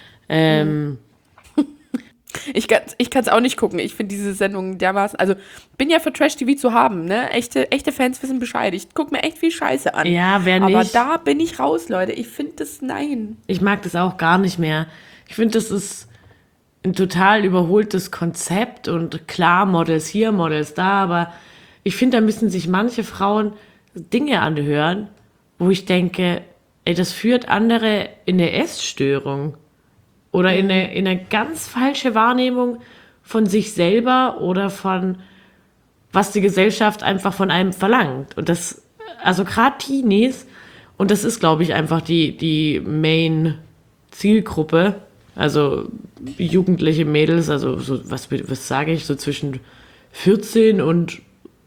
Ich kann es auch nicht gucken. Ich finde diese Sendung dermaßen, also bin ja für Trash-TV zu haben, ne? Echte Fans wissen Bescheid. Ich gucke mir echt viel Scheiße an. Ja, wer nicht. Aber da bin ich raus, Leute. Ich finde das, nein. Ich mag das auch gar nicht mehr. Ich finde, das ist ein total überholtes Konzept und klar, Models hier, Models da, aber ich finde, da müssen sich manche Frauen Dinge anhören, wo ich denke, ey, das führt andere in eine Essstörung oder in eine ganz falsche Wahrnehmung von sich selber oder von was die Gesellschaft einfach von einem verlangt. Und das, also gerade Teenies, und das ist, glaube ich, einfach die Main-Zielgruppe, also jugendliche Mädels, also so, was sage ich, so zwischen 14 und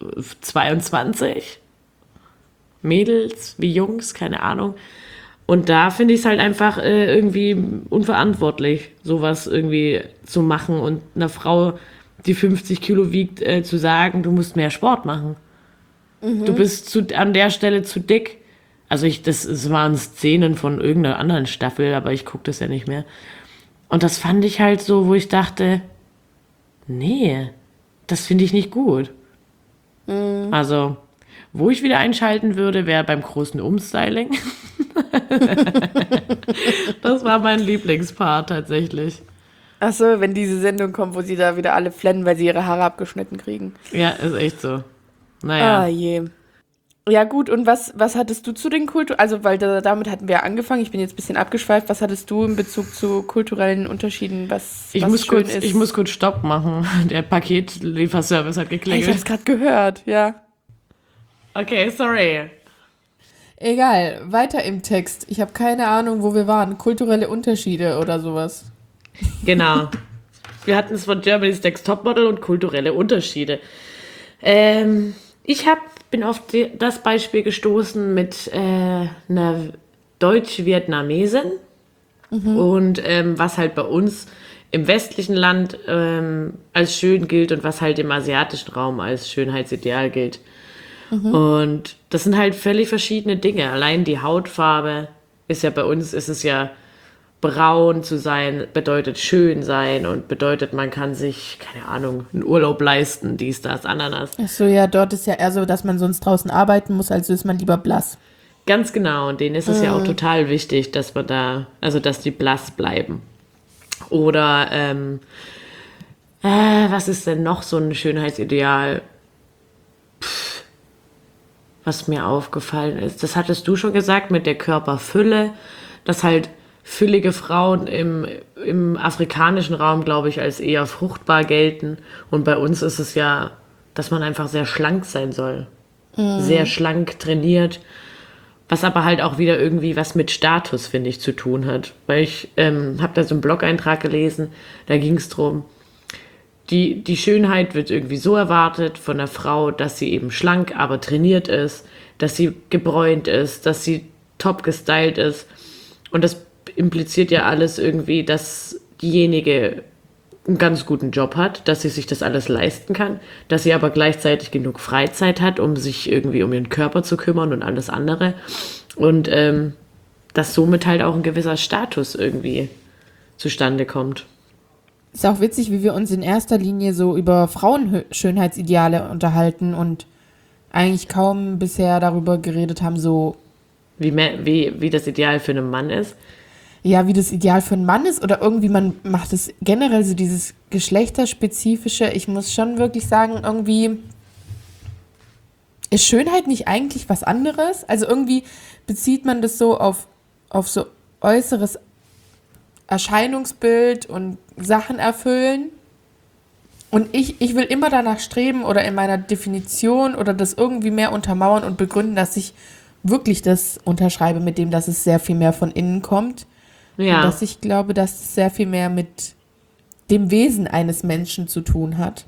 22 Mädels wie Jungs, keine Ahnung. Und da finde ich es halt einfach irgendwie unverantwortlich, sowas irgendwie zu machen und einer Frau, die 50 Kilo wiegt, zu sagen, du musst mehr Sport machen. Du bist an der Stelle zu dick. Also es waren Szenen von irgendeiner anderen Staffel, aber ich gucke das ja nicht mehr. Und das fand ich halt so, wo ich dachte, nee, das finde ich nicht gut. Also, wo ich wieder einschalten würde, wäre beim großen Umstyling. Das war mein Lieblingspart tatsächlich. Achso, wenn diese Sendung kommt, wo sie da wieder alle flennen, weil sie ihre Haare abgeschnitten kriegen. Ja, ist echt so. Naja. Ah je. Ja gut, und was hattest du zu den also weil damit hatten wir ja angefangen, ich bin jetzt ein bisschen abgeschweift, was hattest du in Bezug zu kulturellen Unterschieden, was schön ist? Ich muss kurz Stopp machen. Der Paketlieferservice hat Ich geklingelt. hab's gerade gehört, ja. Okay, sorry. Egal, weiter im Text. Ich habe keine Ahnung, wo wir waren. Kulturelle Unterschiede oder sowas. Genau. Wir hatten es von Germany's Next Topmodel und kulturelle Unterschiede. Bin auf das Beispiel gestoßen mit einer Deutsch-Vietnamesin und was halt bei uns im westlichen Land als schön gilt und was halt im asiatischen Raum als Schönheitsideal gilt. Und das sind halt völlig verschiedene Dinge. Allein die Hautfarbe ist ja bei uns, ist es ja braun zu sein, bedeutet schön sein und bedeutet, man kann sich, keine Ahnung, einen Urlaub leisten, dies, das, Ananas. Achso, ja, dort ist ja eher so, dass man sonst draußen arbeiten muss, also ist man lieber blass. Ganz genau, und denen ist es ja auch total wichtig, dass man dass die blass bleiben. Oder, was ist denn noch so ein Schönheitsideal? Was mir aufgefallen ist, das hattest du schon gesagt mit der Körperfülle, dass halt füllige Frauen im afrikanischen Raum, glaube ich, als eher fruchtbar gelten. Und bei uns ist es ja, dass man einfach sehr schlank sein soll. Sehr schlank, trainiert. Was aber halt auch wieder irgendwie was mit Status, finde ich, zu tun hat. Weil ich habe da so einen Blog-Eintrag gelesen, da ging es drum, die Schönheit wird irgendwie so erwartet von der Frau, dass sie eben schlank, aber trainiert ist, dass sie gebräunt ist, dass sie top gestylt ist. Und das impliziert ja alles irgendwie, dass diejenige einen ganz guten Job hat, dass sie sich das alles leisten kann, dass sie aber gleichzeitig genug Freizeit hat, um sich irgendwie um ihren Körper zu kümmern und alles andere. Und dass somit halt auch ein gewisser Status irgendwie zustande kommt. Ist auch witzig, wie wir uns in erster Linie so über Frauenschönheitsideale unterhalten und eigentlich kaum bisher darüber geredet haben, so Wie das Ideal für einen Mann ist. ja, wie das Ideal für einen Mann ist oder irgendwie man macht es generell so dieses geschlechterspezifische. Ich muss schon wirklich sagen, irgendwie ist Schönheit nicht eigentlich was anderes? Also irgendwie bezieht man das so auf so äußeres Erscheinungsbild und Sachen erfüllen. Und ich will immer danach streben oder in meiner Definition oder das irgendwie mehr untermauern und begründen, dass ich wirklich das unterschreibe mit dem, dass es sehr viel mehr von innen kommt. Ja. Und dass ich glaube, dass es sehr viel mehr mit dem Wesen eines Menschen zu tun hat.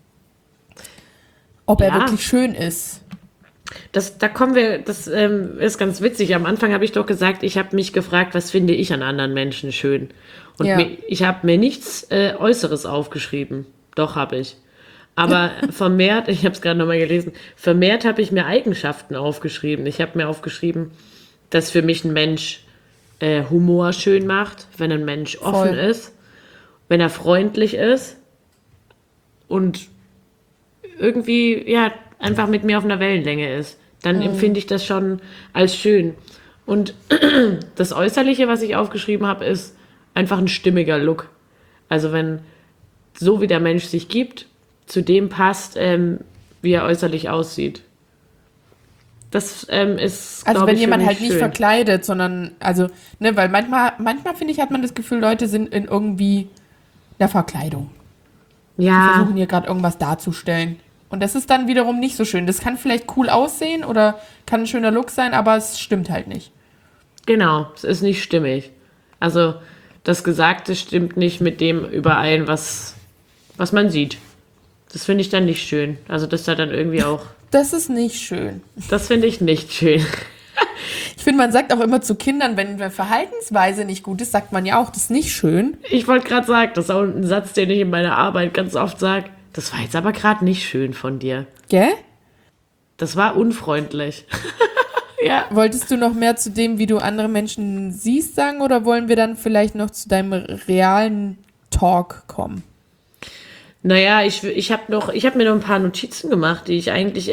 Ob er Ja. wirklich schön ist. Das ist ganz witzig. Am Anfang habe ich doch gesagt, ich habe mich gefragt, was finde ich an anderen Menschen schön? Und Ja. ich habe mir nichts Äußeres aufgeschrieben. Doch, habe ich. Aber vermehrt, ich habe es gerade nochmal gelesen, vermehrt habe ich mir Eigenschaften aufgeschrieben. Ich habe mir aufgeschrieben, dass für mich ein Mensch Humor schön macht, wenn ein Mensch offen Voll. ist, wenn er freundlich ist und irgendwie, ja, einfach mit mir auf einer Wellenlänge ist. Dann empfinde ich das schon als schön. Und das Äußerliche, was ich aufgeschrieben habe, ist einfach ein stimmiger Look. Also wenn so wie der Mensch sich gibt, zu dem passt, wie er äußerlich aussieht. Das ist, Also glaub wenn ich, jemand für halt mich nicht schön. verkleidet, sondern, also, ne, weil manchmal finde ich, hat man das Gefühl, Leute sind in irgendwie einer Verkleidung. Die Ja, versuchen hier gerade irgendwas darzustellen. Und das ist dann wiederum nicht so schön. Das kann vielleicht cool aussehen oder kann ein schöner Look sein, aber es stimmt halt nicht. genau, es ist nicht stimmig. Also das Gesagte stimmt nicht mit dem überein, was man sieht. Das finde ich dann nicht schön. Also das ist ja dann irgendwie auch, Das ist nicht schön. das finde ich nicht schön. Ich finde, man sagt auch immer zu Kindern, wenn eine Verhaltensweise nicht gut ist, sagt man ja auch, das ist nicht schön. Ich wollte gerade sagen, das ist auch ein Satz, den ich in meiner Arbeit ganz oft sage. Das war jetzt aber gerade nicht schön von dir. Gell? Das war unfreundlich. Ja. Wolltest du noch mehr zu dem, wie du andere Menschen siehst, sagen, oder wollen wir dann vielleicht noch zu deinem realen Talk kommen? Naja, ich habe mir noch ein paar Notizen gemacht, die ich eigentlich,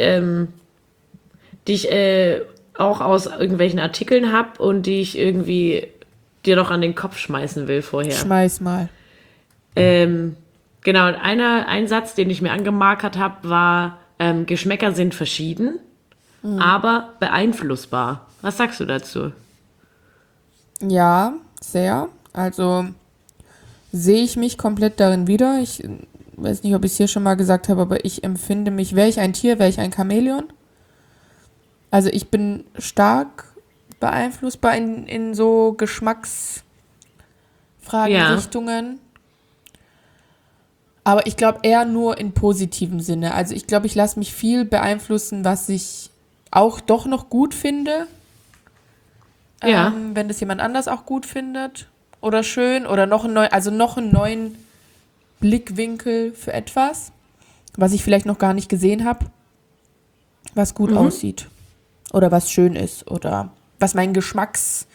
auch aus irgendwelchen Artikeln habe und die ich irgendwie dir noch an den Kopf schmeißen will vorher. Schmeiß mal. Genau, und ein Satz, den ich mir angemarkert habe, war, Geschmäcker sind verschieden, aber beeinflussbar. Was sagst du dazu? Ja, sehr. Also sehe ich mich komplett darin wieder. Ich weiß nicht, ob ich es hier schon mal gesagt habe, aber ich empfinde mich, wäre ich ein Tier, wäre ich ein Chamäleon. Also ich bin stark beeinflussbar in so Geschmacksfragen-Richtungen. Aber ich glaube eher nur in positivem Sinne. Also ich glaube, ich lasse mich viel beeinflussen, was ich auch doch noch gut finde. Ja. Wenn das jemand anders auch gut findet oder schön oder noch einen neuen Blickwinkel für etwas, was ich vielleicht noch gar nicht gesehen habe, was gut aussieht oder was schön ist oder was meinen Geschmackshorizont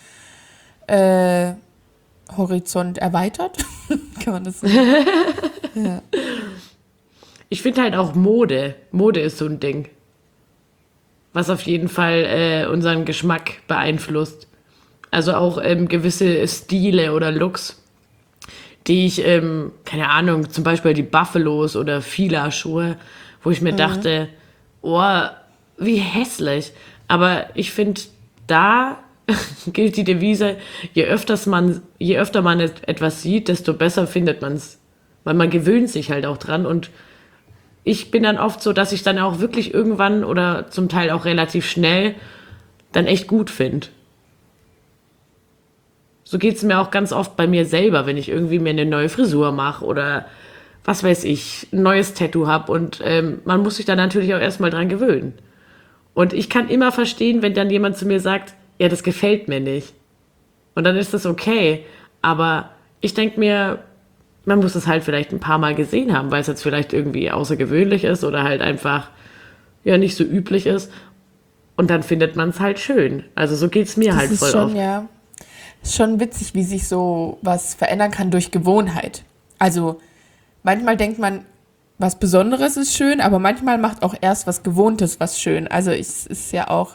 erweitert. Kann man das sagen? Ja. Ich finde halt auch Mode. Mode ist so ein Ding, was auf jeden Fall unseren Geschmack beeinflusst. Also auch gewisse Stile oder Looks, die ich, keine Ahnung, zum Beispiel die Buffalos oder Fila-Schuhe, wo ich mir dachte, oh, wie hässlich. Aber ich finde, da gilt die Devise, je öfter man etwas sieht, desto besser findet man es. Weil man gewöhnt sich halt auch dran. Und ich bin dann oft so, dass ich dann auch wirklich irgendwann oder zum Teil auch relativ schnell dann echt gut finde. So geht es mir auch ganz oft bei mir selber, wenn ich irgendwie mir eine neue Frisur mache oder was weiß ich, ein neues Tattoo habe. Und man muss sich da natürlich auch erstmal dran gewöhnen. Und ich kann immer verstehen, wenn dann jemand zu mir sagt, ja, das gefällt mir nicht. Und dann ist das okay. Aber ich denke mir, man muss es halt vielleicht ein paar Mal gesehen haben, weil es jetzt vielleicht irgendwie außergewöhnlich ist oder halt einfach ja nicht so üblich ist. Und dann findet man es halt schön. Also so geht es mir halt voll oft. Ja, ist schon witzig, wie sich so was verändern kann durch Gewohnheit. Also manchmal denkt man, was Besonderes ist schön, aber manchmal macht auch erst was Gewohntes was schön. Also es ist ja auch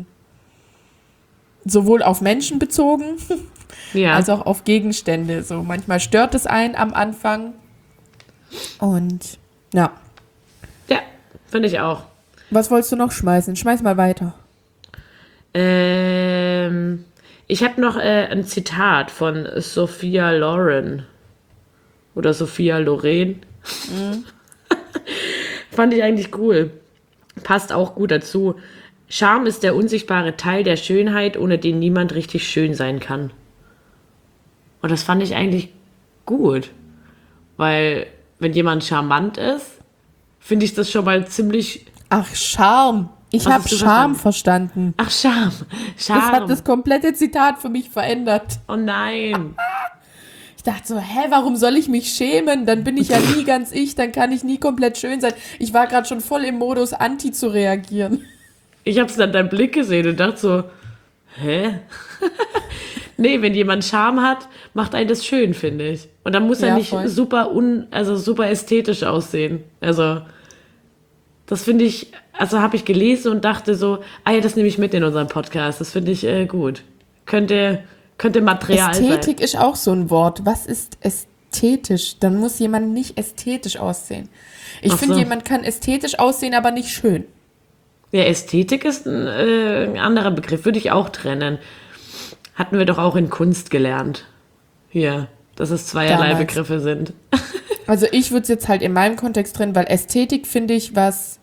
sowohl auf Menschen bezogen, Ja. als auch auf Gegenstände. So manchmal stört es einen am Anfang. Und ja. Ja, finde ich auch. Was wolltest du noch schmeißen? Schmeiß mal weiter. Ich habe noch ein Zitat von Sophia Loren oder Sophia Loren. Fand ich eigentlich cool. Passt auch gut dazu. Charme ist der unsichtbare Teil der Schönheit, ohne den niemand richtig schön sein kann. Und das fand ich eigentlich gut. Weil, wenn jemand charmant ist, finde ich das schon mal ziemlich... Ach, Charme. Ich Was habe hast du Charme verstanden. Ach, Charme. Das hat Charme. das komplette Zitat für mich verändert. Oh nein. Ich dachte so, warum soll ich mich schämen? Dann bin ich ja nie ganz ich, dann kann ich nie komplett schön sein. Ich war gerade schon voll im Modus, anti zu reagieren. Ich habe es dann deinen Blick gesehen und dachte so, hä? Nee, wenn jemand Charme hat, macht einen das schön, finde ich. Und dann muss er Ja, nicht voll. super ästhetisch aussehen. Also, das finde ich, also habe ich gelesen und dachte so, ja, das nehme ich mit in unseren Podcast. Das finde ich gut. Könnte Material Ästhetik sein. ist auch so ein Wort. Was ist ästhetisch? Dann muss jemand nicht ästhetisch aussehen. Ich Ach finde, so. jemand kann ästhetisch aussehen, aber nicht schön. Ja, Ästhetik ist ein anderer Begriff, würde ich auch trennen. Hatten wir doch auch in Kunst gelernt. Hier, dass es zweierlei Damals. Begriffe sind. Also ich würde es jetzt halt in meinem Kontext trennen, weil Ästhetik finde ich was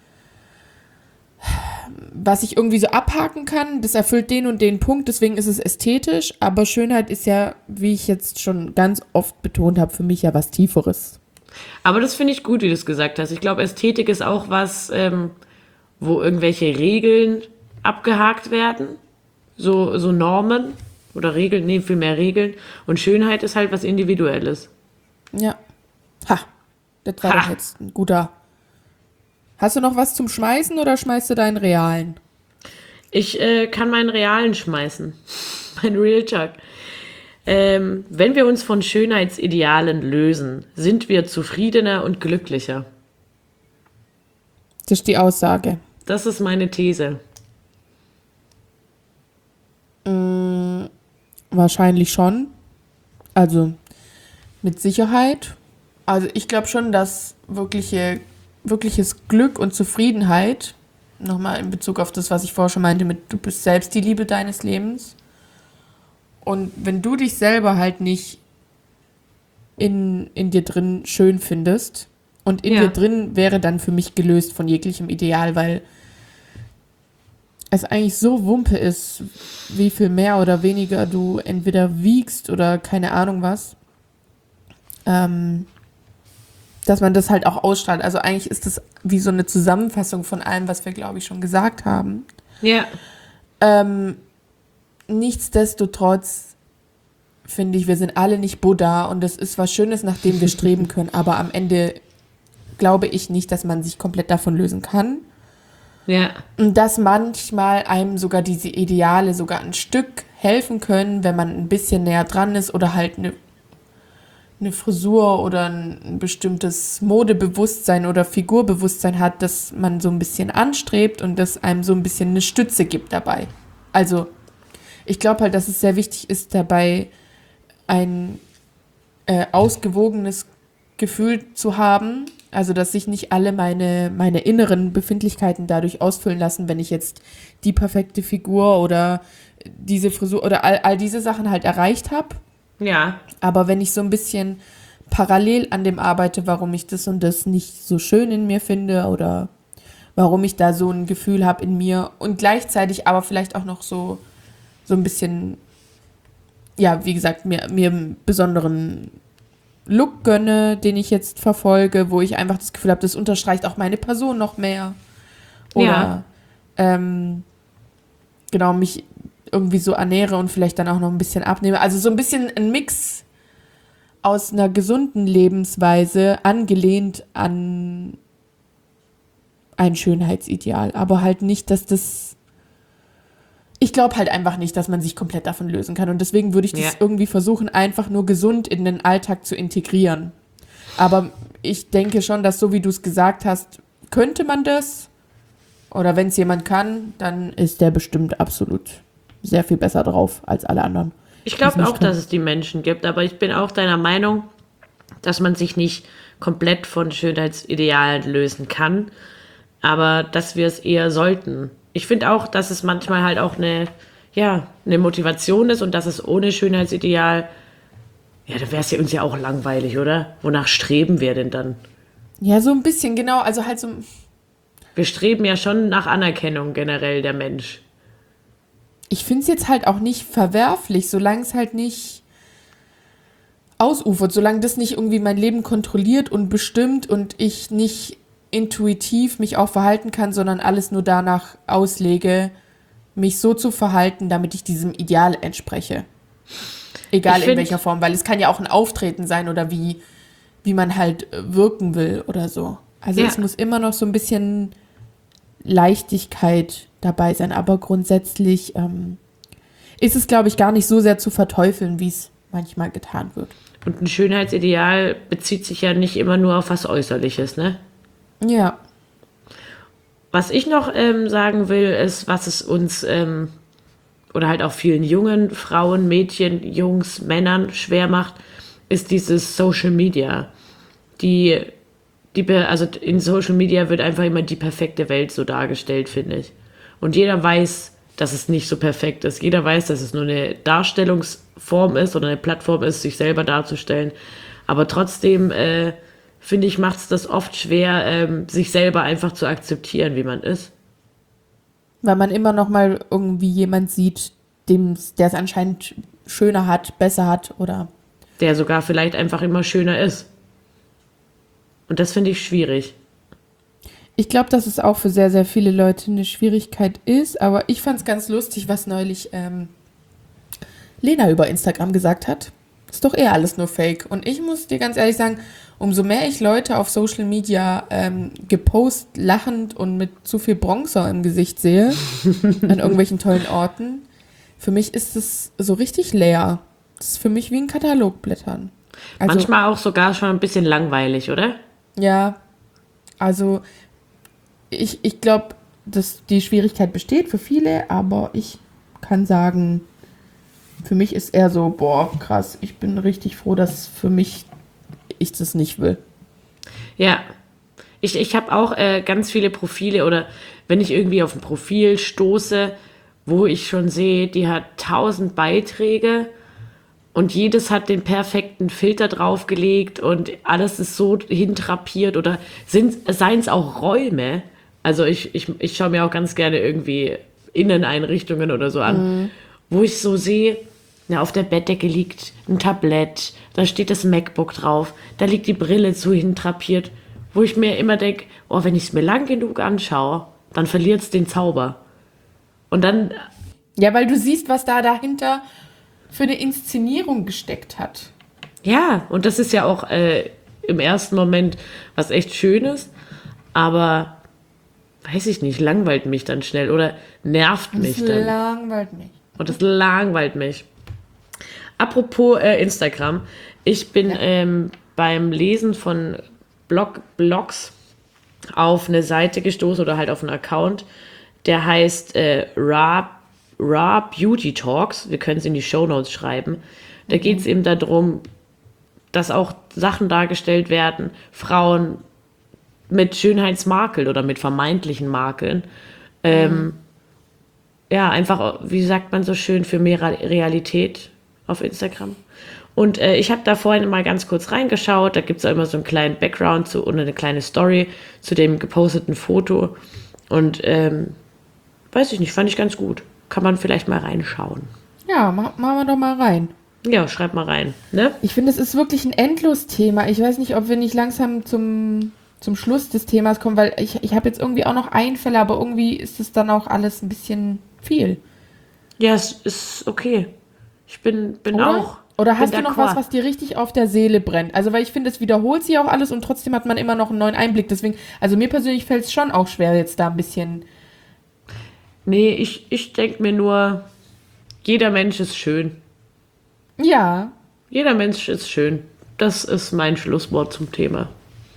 ich irgendwie so abhaken kann. Das erfüllt den und den Punkt, deswegen ist es ästhetisch. Aber Schönheit ist ja, wie ich jetzt schon ganz oft betont habe, für mich ja was Tieferes. Aber das finde ich gut, wie du es gesagt hast. Ich glaube, Ästhetik ist auch was, wo irgendwelche Regeln abgehakt werden. So Normen oder Regeln, nee, viel mehr Regeln. Und Schönheit ist halt was Individuelles. Ja. Ha, das war Ha. doch jetzt ein guter Hast du noch was zum Schmeißen oder schmeißt du deinen realen? Ich kann meinen realen schmeißen. Mein Real Talk. Wenn wir uns von Schönheitsidealen lösen, sind wir zufriedener und glücklicher. Das ist die Aussage. Das ist meine These. Wahrscheinlich schon. Also mit Sicherheit. Also ich glaube schon, dass wirkliches Glück und Zufriedenheit, nochmal in Bezug auf das, was ich vorher schon meinte, mit du bist selbst die Liebe deines Lebens. Und wenn du dich selber halt nicht in dir drin schön findest und in dir drin wäre dann für mich gelöst von jeglichem Ideal, weil es eigentlich so Wumpe ist, wie viel mehr oder weniger du entweder wiegst oder keine Ahnung was, dass man das halt auch ausstrahlt. Also eigentlich ist das wie so eine Zusammenfassung von allem, was wir, glaube ich, schon gesagt haben. Ja. Nichtsdestotrotz finde ich, wir sind alle nicht Buddha und es ist was Schönes, nach dem wir streben können, aber am Ende glaube ich nicht, dass man sich komplett davon lösen kann. Ja. Und dass manchmal einem sogar diese Ideale sogar ein Stück helfen können, wenn man ein bisschen näher dran ist oder halt eine Frisur oder ein bestimmtes Modebewusstsein oder Figurbewusstsein hat, das man so ein bisschen anstrebt und das einem so ein bisschen eine Stütze gibt dabei. Also ich glaube halt, dass es sehr wichtig ist, dabei ein ausgewogenes Gefühl zu haben. Also, dass sich nicht alle meine inneren Befindlichkeiten dadurch ausfüllen lassen, wenn ich jetzt die perfekte Figur oder diese Frisur oder all diese Sachen halt erreicht habe. Ja. Aber wenn ich so ein bisschen parallel an dem arbeite, warum ich das und das nicht so schön in mir finde oder warum ich da so ein Gefühl habe in mir und gleichzeitig aber vielleicht auch noch so ein bisschen, ja, wie gesagt, mir einen besonderen Look gönne, den ich jetzt verfolge, wo ich einfach das Gefühl habe, das unterstreicht auch meine Person noch mehr. Oder genau, mich irgendwie so ernähre und vielleicht dann auch noch ein bisschen abnehme. Also so ein bisschen ein Mix aus einer gesunden Lebensweise, angelehnt an ein Schönheitsideal. Aber halt nicht, dass das... Ich glaube halt einfach nicht, dass man sich komplett davon lösen kann. Und deswegen würde ich das irgendwie versuchen, einfach nur gesund in den Alltag zu integrieren. Aber ich denke schon, dass so wie du es gesagt hast, könnte man das. Oder wenn es jemand kann, dann ist der bestimmt absolut sehr viel besser drauf als alle anderen. Ich glaube auch, dass es die Menschen gibt, aber ich bin auch deiner Meinung, dass man sich nicht komplett von Schönheitsidealen lösen kann, aber dass wir es eher sollten. Ich finde auch, dass es manchmal halt auch eine Motivation ist und dass es ohne Schönheitsideal, ja, dann wäre es ja uns ja auch langweilig, oder? Wonach streben wir denn dann? Ja, so ein bisschen, genau, also halt so... Wir streben ja schon nach Anerkennung generell, der Mensch. Ich finde es jetzt halt auch nicht verwerflich, solange es halt nicht ausufert, solange das nicht irgendwie mein Leben kontrolliert und bestimmt und ich nicht intuitiv mich auch verhalten kann, sondern alles nur danach auslege, mich so zu verhalten, damit ich diesem Ideal entspreche. Egal in welcher Form, weil es kann ja auch ein Auftreten sein oder wie man halt wirken will oder so. Also es muss immer noch so ein bisschen Leichtigkeit dabei sein, aber grundsätzlich ist es, glaube ich, gar nicht so sehr zu verteufeln, wie es manchmal getan wird. Und ein Schönheitsideal bezieht sich ja nicht immer nur auf was Äußerliches, ne? Ja. Was ich noch sagen will, ist, was es uns oder halt auch vielen jungen Frauen, Mädchen, Jungs, Männern schwer macht, ist dieses Social Media. Also in Social Media wird einfach immer die perfekte Welt so dargestellt, finde ich. Und jeder weiß, dass es nicht so perfekt ist. Jeder weiß, dass es nur eine Darstellungsform ist oder eine Plattform ist, sich selber darzustellen. Aber trotzdem, finde ich, macht es das oft schwer, sich selber einfach zu akzeptieren, wie man ist. Weil man immer noch mal irgendwie jemand sieht, der es anscheinend schöner hat, besser hat oder... Der sogar vielleicht einfach immer schöner ist. Und das finde ich schwierig. Ich glaube, dass es auch für sehr, sehr viele Leute eine Schwierigkeit ist, aber ich fand es ganz lustig, was neulich Lena über Instagram gesagt hat. Ist doch eher alles nur Fake. Und ich muss dir ganz ehrlich sagen, umso mehr ich Leute auf Social Media gepost, lachend und mit zu viel Bronzer im Gesicht sehe, an irgendwelchen tollen Orten, für mich ist es so richtig leer. Das ist für mich wie ein Katalogblättern. Also, Manchmal auch sogar schon ein bisschen langweilig, oder? ja, also ich glaube, dass die Schwierigkeit besteht für viele, aber ich kann sagen, für mich ist eher so, boah, krass, ich bin richtig froh, dass für mich ich das nicht will. Ja. Ich habe auch ganz viele Profile oder wenn ich irgendwie auf ein Profil stoße, wo ich schon sehe, die hat 1000 Beiträge und jedes hat den perfekten Filter draufgelegt und alles ist so hintrapiert oder seien es auch Räume. Also ich schaue mir auch ganz gerne irgendwie Inneneinrichtungen oder so an, wo ich so sehe, na, auf der Bettdecke liegt ein Tablett, da steht das MacBook drauf, da liegt die Brille so hintrapiert, wo ich mir immer denke, oh, wenn ich es mir lang genug anschaue, dann verliert es den Zauber. Und dann, Ja, weil du siehst, was da dahinter für eine Inszenierung gesteckt hat. ja, und das ist ja auch im ersten Moment was echt Schönes, aber weiß ich nicht, langweilt mich dann schnell oder nervt mich Das dann. langweilt mich. Und das langweilt mich. Apropos Instagram, ich bin beim Lesen von Blogs auf eine Seite gestoßen oder halt auf einen Account, der heißt Raw Beauty Talks. Wir können es in die Shownotes schreiben. Da geht es eben darum, dass auch Sachen dargestellt werden, Frauen mit Schönheitsmakeln oder mit vermeintlichen Makeln. Ja, einfach, wie sagt man so schön, für mehr Realität auf Instagram. Und ich habe da vorhin mal ganz kurz reingeschaut. Da gibt es auch immer so einen kleinen Background zu und eine kleine Story zu dem geposteten Foto. Und weiß ich nicht, fand ich ganz gut. Kann man vielleicht mal reinschauen. Ja, machen wir doch mal rein. Ja, schreib mal rein, ne? Ich finde, es ist wirklich ein Endlos-Thema. Ich weiß nicht, ob wir nicht langsam zum Schluss des Themas kommen, weil ich habe jetzt irgendwie auch noch Einfälle, aber irgendwie ist es dann auch alles ein bisschen viel. Ja, es ist okay. Ich bin Oder? auch. Oder hast bin du noch d'accord. was dir richtig auf der Seele brennt? Also, weil ich finde, es wiederholt sich auch alles und trotzdem hat man immer noch einen neuen Einblick. Deswegen, also mir persönlich fällt es schon auch schwer, jetzt da ein bisschen. Nee, ich denke mir nur, jeder Mensch ist schön. Ja, Jeder Mensch ist schön. Das ist mein Schlusswort zum Thema.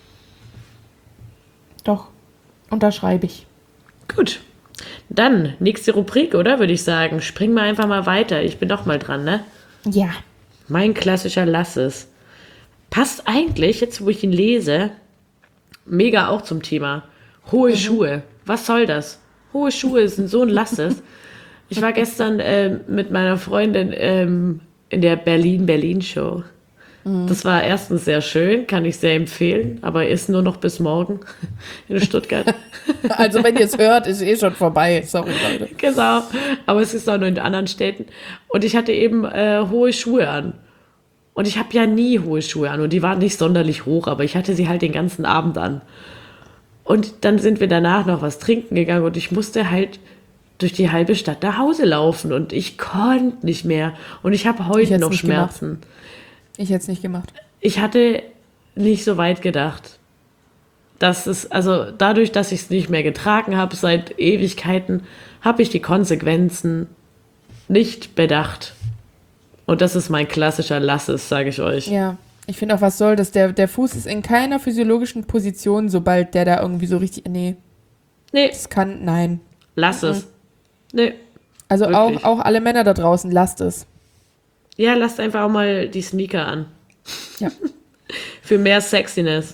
doch. Unterschreibe ich. Gut. Dann, nächste Rubrik, oder? Würde ich sagen. Springen wir einfach mal weiter. Ich bin doch mal dran, ne? Ja. Mein klassischer Lass es. Passt eigentlich, jetzt wo ich ihn lese, mega auch zum Thema. Hohe Schuhe. Was soll das? Hohe Schuhe sind so ein Lass es. Ich war gestern mit meiner Freundin in der Berlin-Show. Das war erstens sehr schön, kann ich sehr empfehlen, aber ist nur noch bis morgen in Stuttgart. Also, wenn ihr es hört, ist eh schon vorbei. Sorry, Leute. Genau, aber es ist auch nur in anderen Städten. Und ich hatte eben hohe Schuhe an. Und ich habe ja nie hohe Schuhe an und die waren nicht sonderlich hoch, aber ich hatte sie halt den ganzen Abend an. Und dann sind wir danach noch was trinken gegangen und ich musste halt durch die halbe Stadt nach Hause laufen und ich konnte nicht mehr. Und ich habe Ich heute hätt's noch nicht gemacht. Schmerzen. Ich hätte es nicht gemacht. Ich hatte nicht so weit gedacht. Das ist, also dadurch, dass ich es nicht mehr getragen habe seit Ewigkeiten, habe ich die Konsequenzen nicht bedacht. Und das ist mein klassischer Lass es, sage ich euch. Ja, ich finde auch, was soll das? Der Fuß ist in keiner physiologischen Position, sobald der da irgendwie so richtig. Nee, Nee, das kann. Nein. lass es. Nee. Also Wirklich. auch alle Männer da draußen, lasst es. Ja, lasst einfach auch mal die Sneaker an. Ja. Für mehr Sexiness.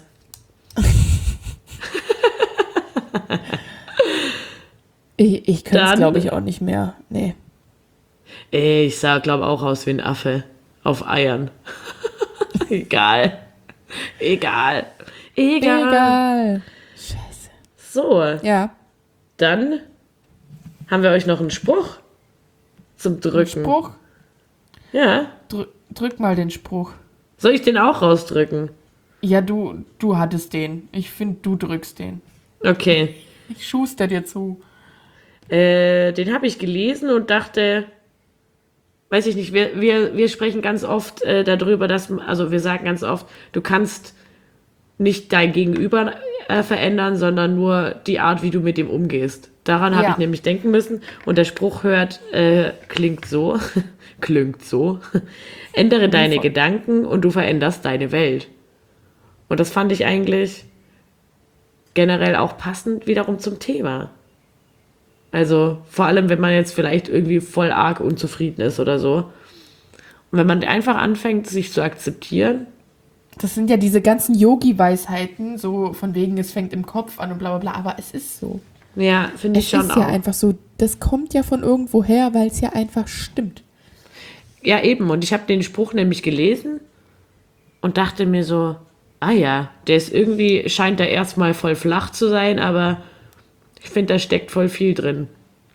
Ich könnte es, Dann- glaube ich, auch nicht mehr. Nee. Ey, ich sah, glaube auch aus wie ein Affe. Auf Eiern. Egal. Egal. Egal. Scheiße. So, Ja. dann haben wir euch noch einen Spruch zum Drücken. Spruch. Ja. Drück mal den Spruch. Soll ich den auch rausdrücken? Ja, du hattest den. Ich finde, du drückst den. Okay. Ich schuster dir zu. Den habe ich gelesen und dachte, weiß ich nicht, wir sprechen ganz oft darüber, also wir sagen ganz oft, du kannst nicht dein Gegenüber verändern, sondern nur die Art, wie du mit dem umgehst. Daran habe Ja. ich nämlich denken müssen. Und der Spruch klingt so, klingt so, ändere deine Gedanken und du veränderst deine Welt. Und das fand ich eigentlich generell auch passend wiederum zum Thema. Also vor allem, wenn man jetzt vielleicht irgendwie voll arg unzufrieden ist oder so. Und wenn man einfach anfängt, sich zu akzeptieren. Das sind ja diese ganzen Yogi-Weisheiten, so von wegen, es fängt im Kopf an und bla bla bla, aber es ist so. Ja, finde ich Es schon ist ja auch. einfach so, das kommt ja von irgendwo her, weil es ja einfach stimmt. Ja, eben. Und ich habe den Spruch nämlich gelesen und dachte mir so, ah ja, der ist irgendwie, scheint da erstmal voll flach zu sein, aber ich finde, da steckt voll viel drin.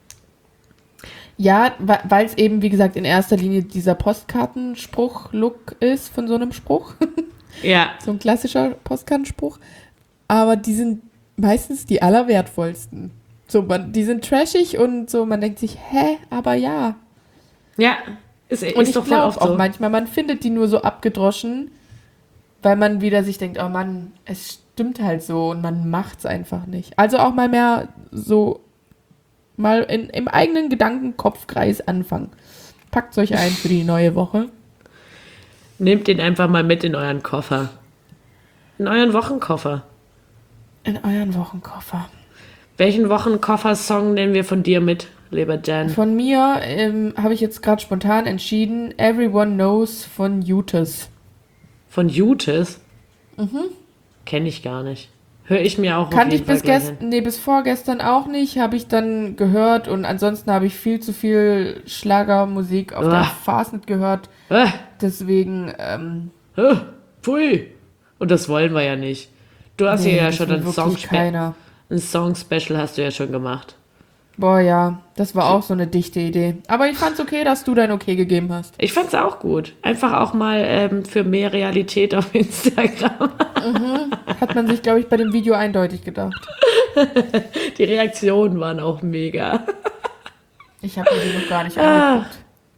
Ja, weil es eben, wie gesagt, in erster Linie dieser Postkartenspruch-Look ist von so einem Spruch. Ja, So ein klassischer Postkartenspruch. Aber die sind meistens die allerwertvollsten. So, die sind trashig und so, man denkt sich, hä, aber ja. ja, ist Und ich doch voll glaube oft auch so. manchmal, man findet die nur so abgedroschen, weil man wieder sich denkt, oh Mann, es stimmt halt so und man macht's einfach nicht. Also auch mal mehr so, mal im eigenen Gedankenkopfkreis anfangen. Packt euch ein für die neue Woche. Nehmt den einfach mal mit in euren Koffer. In euren Wochenkoffer. In euren Wochenkoffer. Welchen Wochenkoffer-Song nehmen wir von dir mit, lieber Jan? Von mir habe ich jetzt gerade spontan entschieden, Everyone Knows von Jutas. Von Jutes? Kenne ich gar nicht. Höre ich mir auch auf Kannte jeden ich Fall bis gleich an. bis vorgestern auch nicht, habe ich dann gehört und ansonsten habe ich viel zu viel Schlagermusik auf der Ah. Fastnet gehört. Deswegen, Pfui. Und das wollen wir ja nicht. Du hast hier ja das schon will ein wirklich keiner. Song-Special hast du ja schon gemacht. Boah, ja, das war auch so eine dichte Idee. Aber ich fand's okay, dass du dein Okay gegeben hast. Ich fand's auch gut. Einfach auch mal für mehr Realität auf Instagram. Hat man sich, glaube ich, bei dem Video eindeutig gedacht. Die Reaktionen waren auch mega. Ich habe mir die noch gar nicht angeguckt.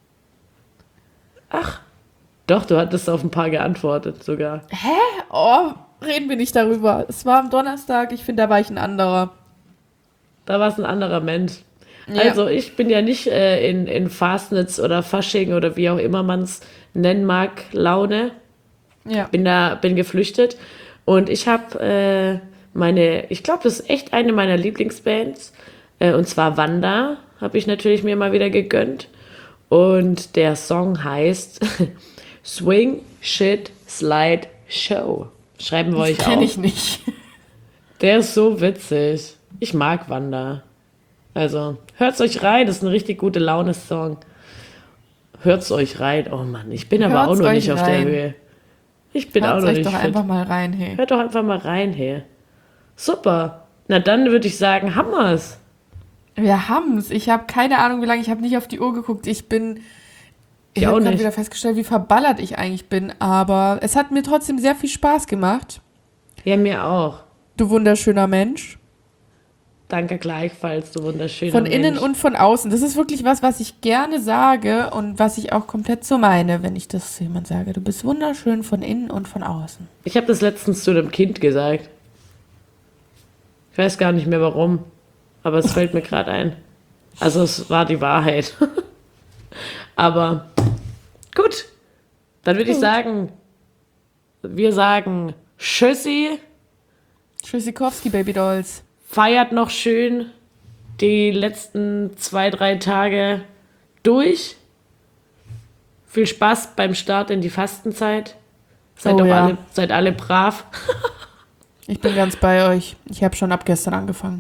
Doch, du hattest auf ein paar geantwortet sogar. Oh, reden wir nicht darüber. Es war am Donnerstag, ich finde, da war ich ein anderer. Da war es ein anderer Mensch. Ja. Also ich bin ja nicht in Fastnetz oder Fasching oder wie auch immer man es nennen mag, Laune. Ja. Bin geflüchtet. Und ich habe ich glaube, das ist echt eine meiner Lieblingsbands. Und zwar Wanda, habe ich natürlich mir mal wieder gegönnt. Und der Song heißt Swing, Shit, Slide, Show. Schreiben wir euch Kenn auf. ich nicht. Der ist so witzig. Ich mag Wanda. Also, hört's euch rein. Das ist ein richtig gute Laune-Song. Hört's euch rein. Oh Mann, ich bin aber auch Hört's noch euch nicht auf der rein. Höhe. Ich bin auch Hört noch euch nicht doch fit. einfach mal rein, hey. Hört doch einfach mal rein, hey. Super. Na dann würde ich sagen, haben wir's. Wir haben's. Ich habe keine Ahnung, wie lange. Ich habe nicht auf die Uhr geguckt. Ich Ich auch habe gerade nicht. wieder festgestellt, wie verballert ich eigentlich bin. Aber es hat mir trotzdem sehr viel Spaß gemacht. Ja, mir auch. Du wunderschöner Mensch. Danke gleichfalls, du wunderschöner Von innen Mensch. und von außen. Das ist wirklich was ich gerne sage und was ich auch komplett so meine, wenn ich das zu jemand sage. Du bist wunderschön von innen und von außen. Ich habe das letztens zu einem Kind gesagt. Ich weiß gar nicht mehr warum, aber es fällt mir gerade ein. Also es war die Wahrheit. Aber gut, dann würde ich sagen, wir sagen Tschüssi, Tschüssikowski, Baby Dolls. feiert noch schön die letzten 2-3 Tage durch. Viel Spaß beim Start in die Fastenzeit. Seid, Oh doch ja. seid alle brav. Ich bin ganz bei euch. Ich habe schon ab gestern angefangen.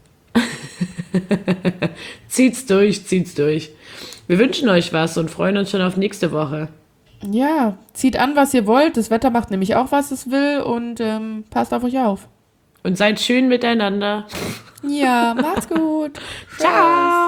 Zieht's durch, zieht's durch. Wir wünschen euch was und freuen uns schon auf nächste Woche. Ja, zieht an, was ihr wollt. Das Wetter macht nämlich auch, was es will und passt auf euch auf. Und seid schön miteinander. Ja, macht's gut. Ciao.